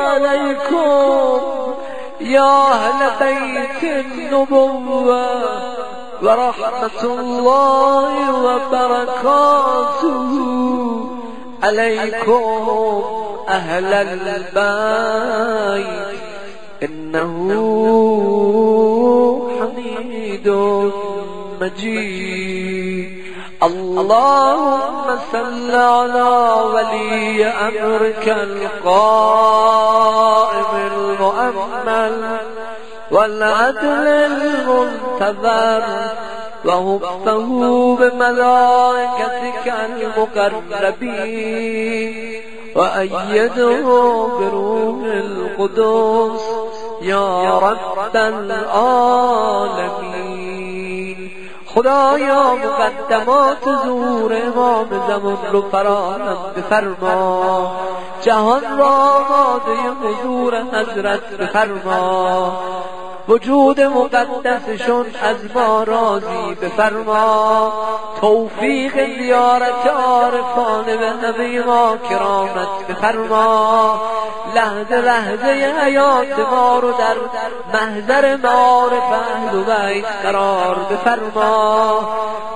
علیکم یا اهل بیت النبوة ورحمة الله وبركاته عليكم أهل البيت إنه حميد مجيد. اللهم صل على ولي أمرك القائم المؤمل والعدل المنتظر وحفظه بملائكتك المقربين وأيده بروح القدس يا رب العالمین. خدایا مقدمات ظهور امام زمان رو فراهم بفرما، جهان را آماده حضور حضرت بفرما، وجود مقدسشون از ما راضی بفرما، توفیق زیارت عارفانه به همه ما کرامت بفرما، لحظه لحظه حیات ما رو در محضر معارف اهل بیت قرار بفرما.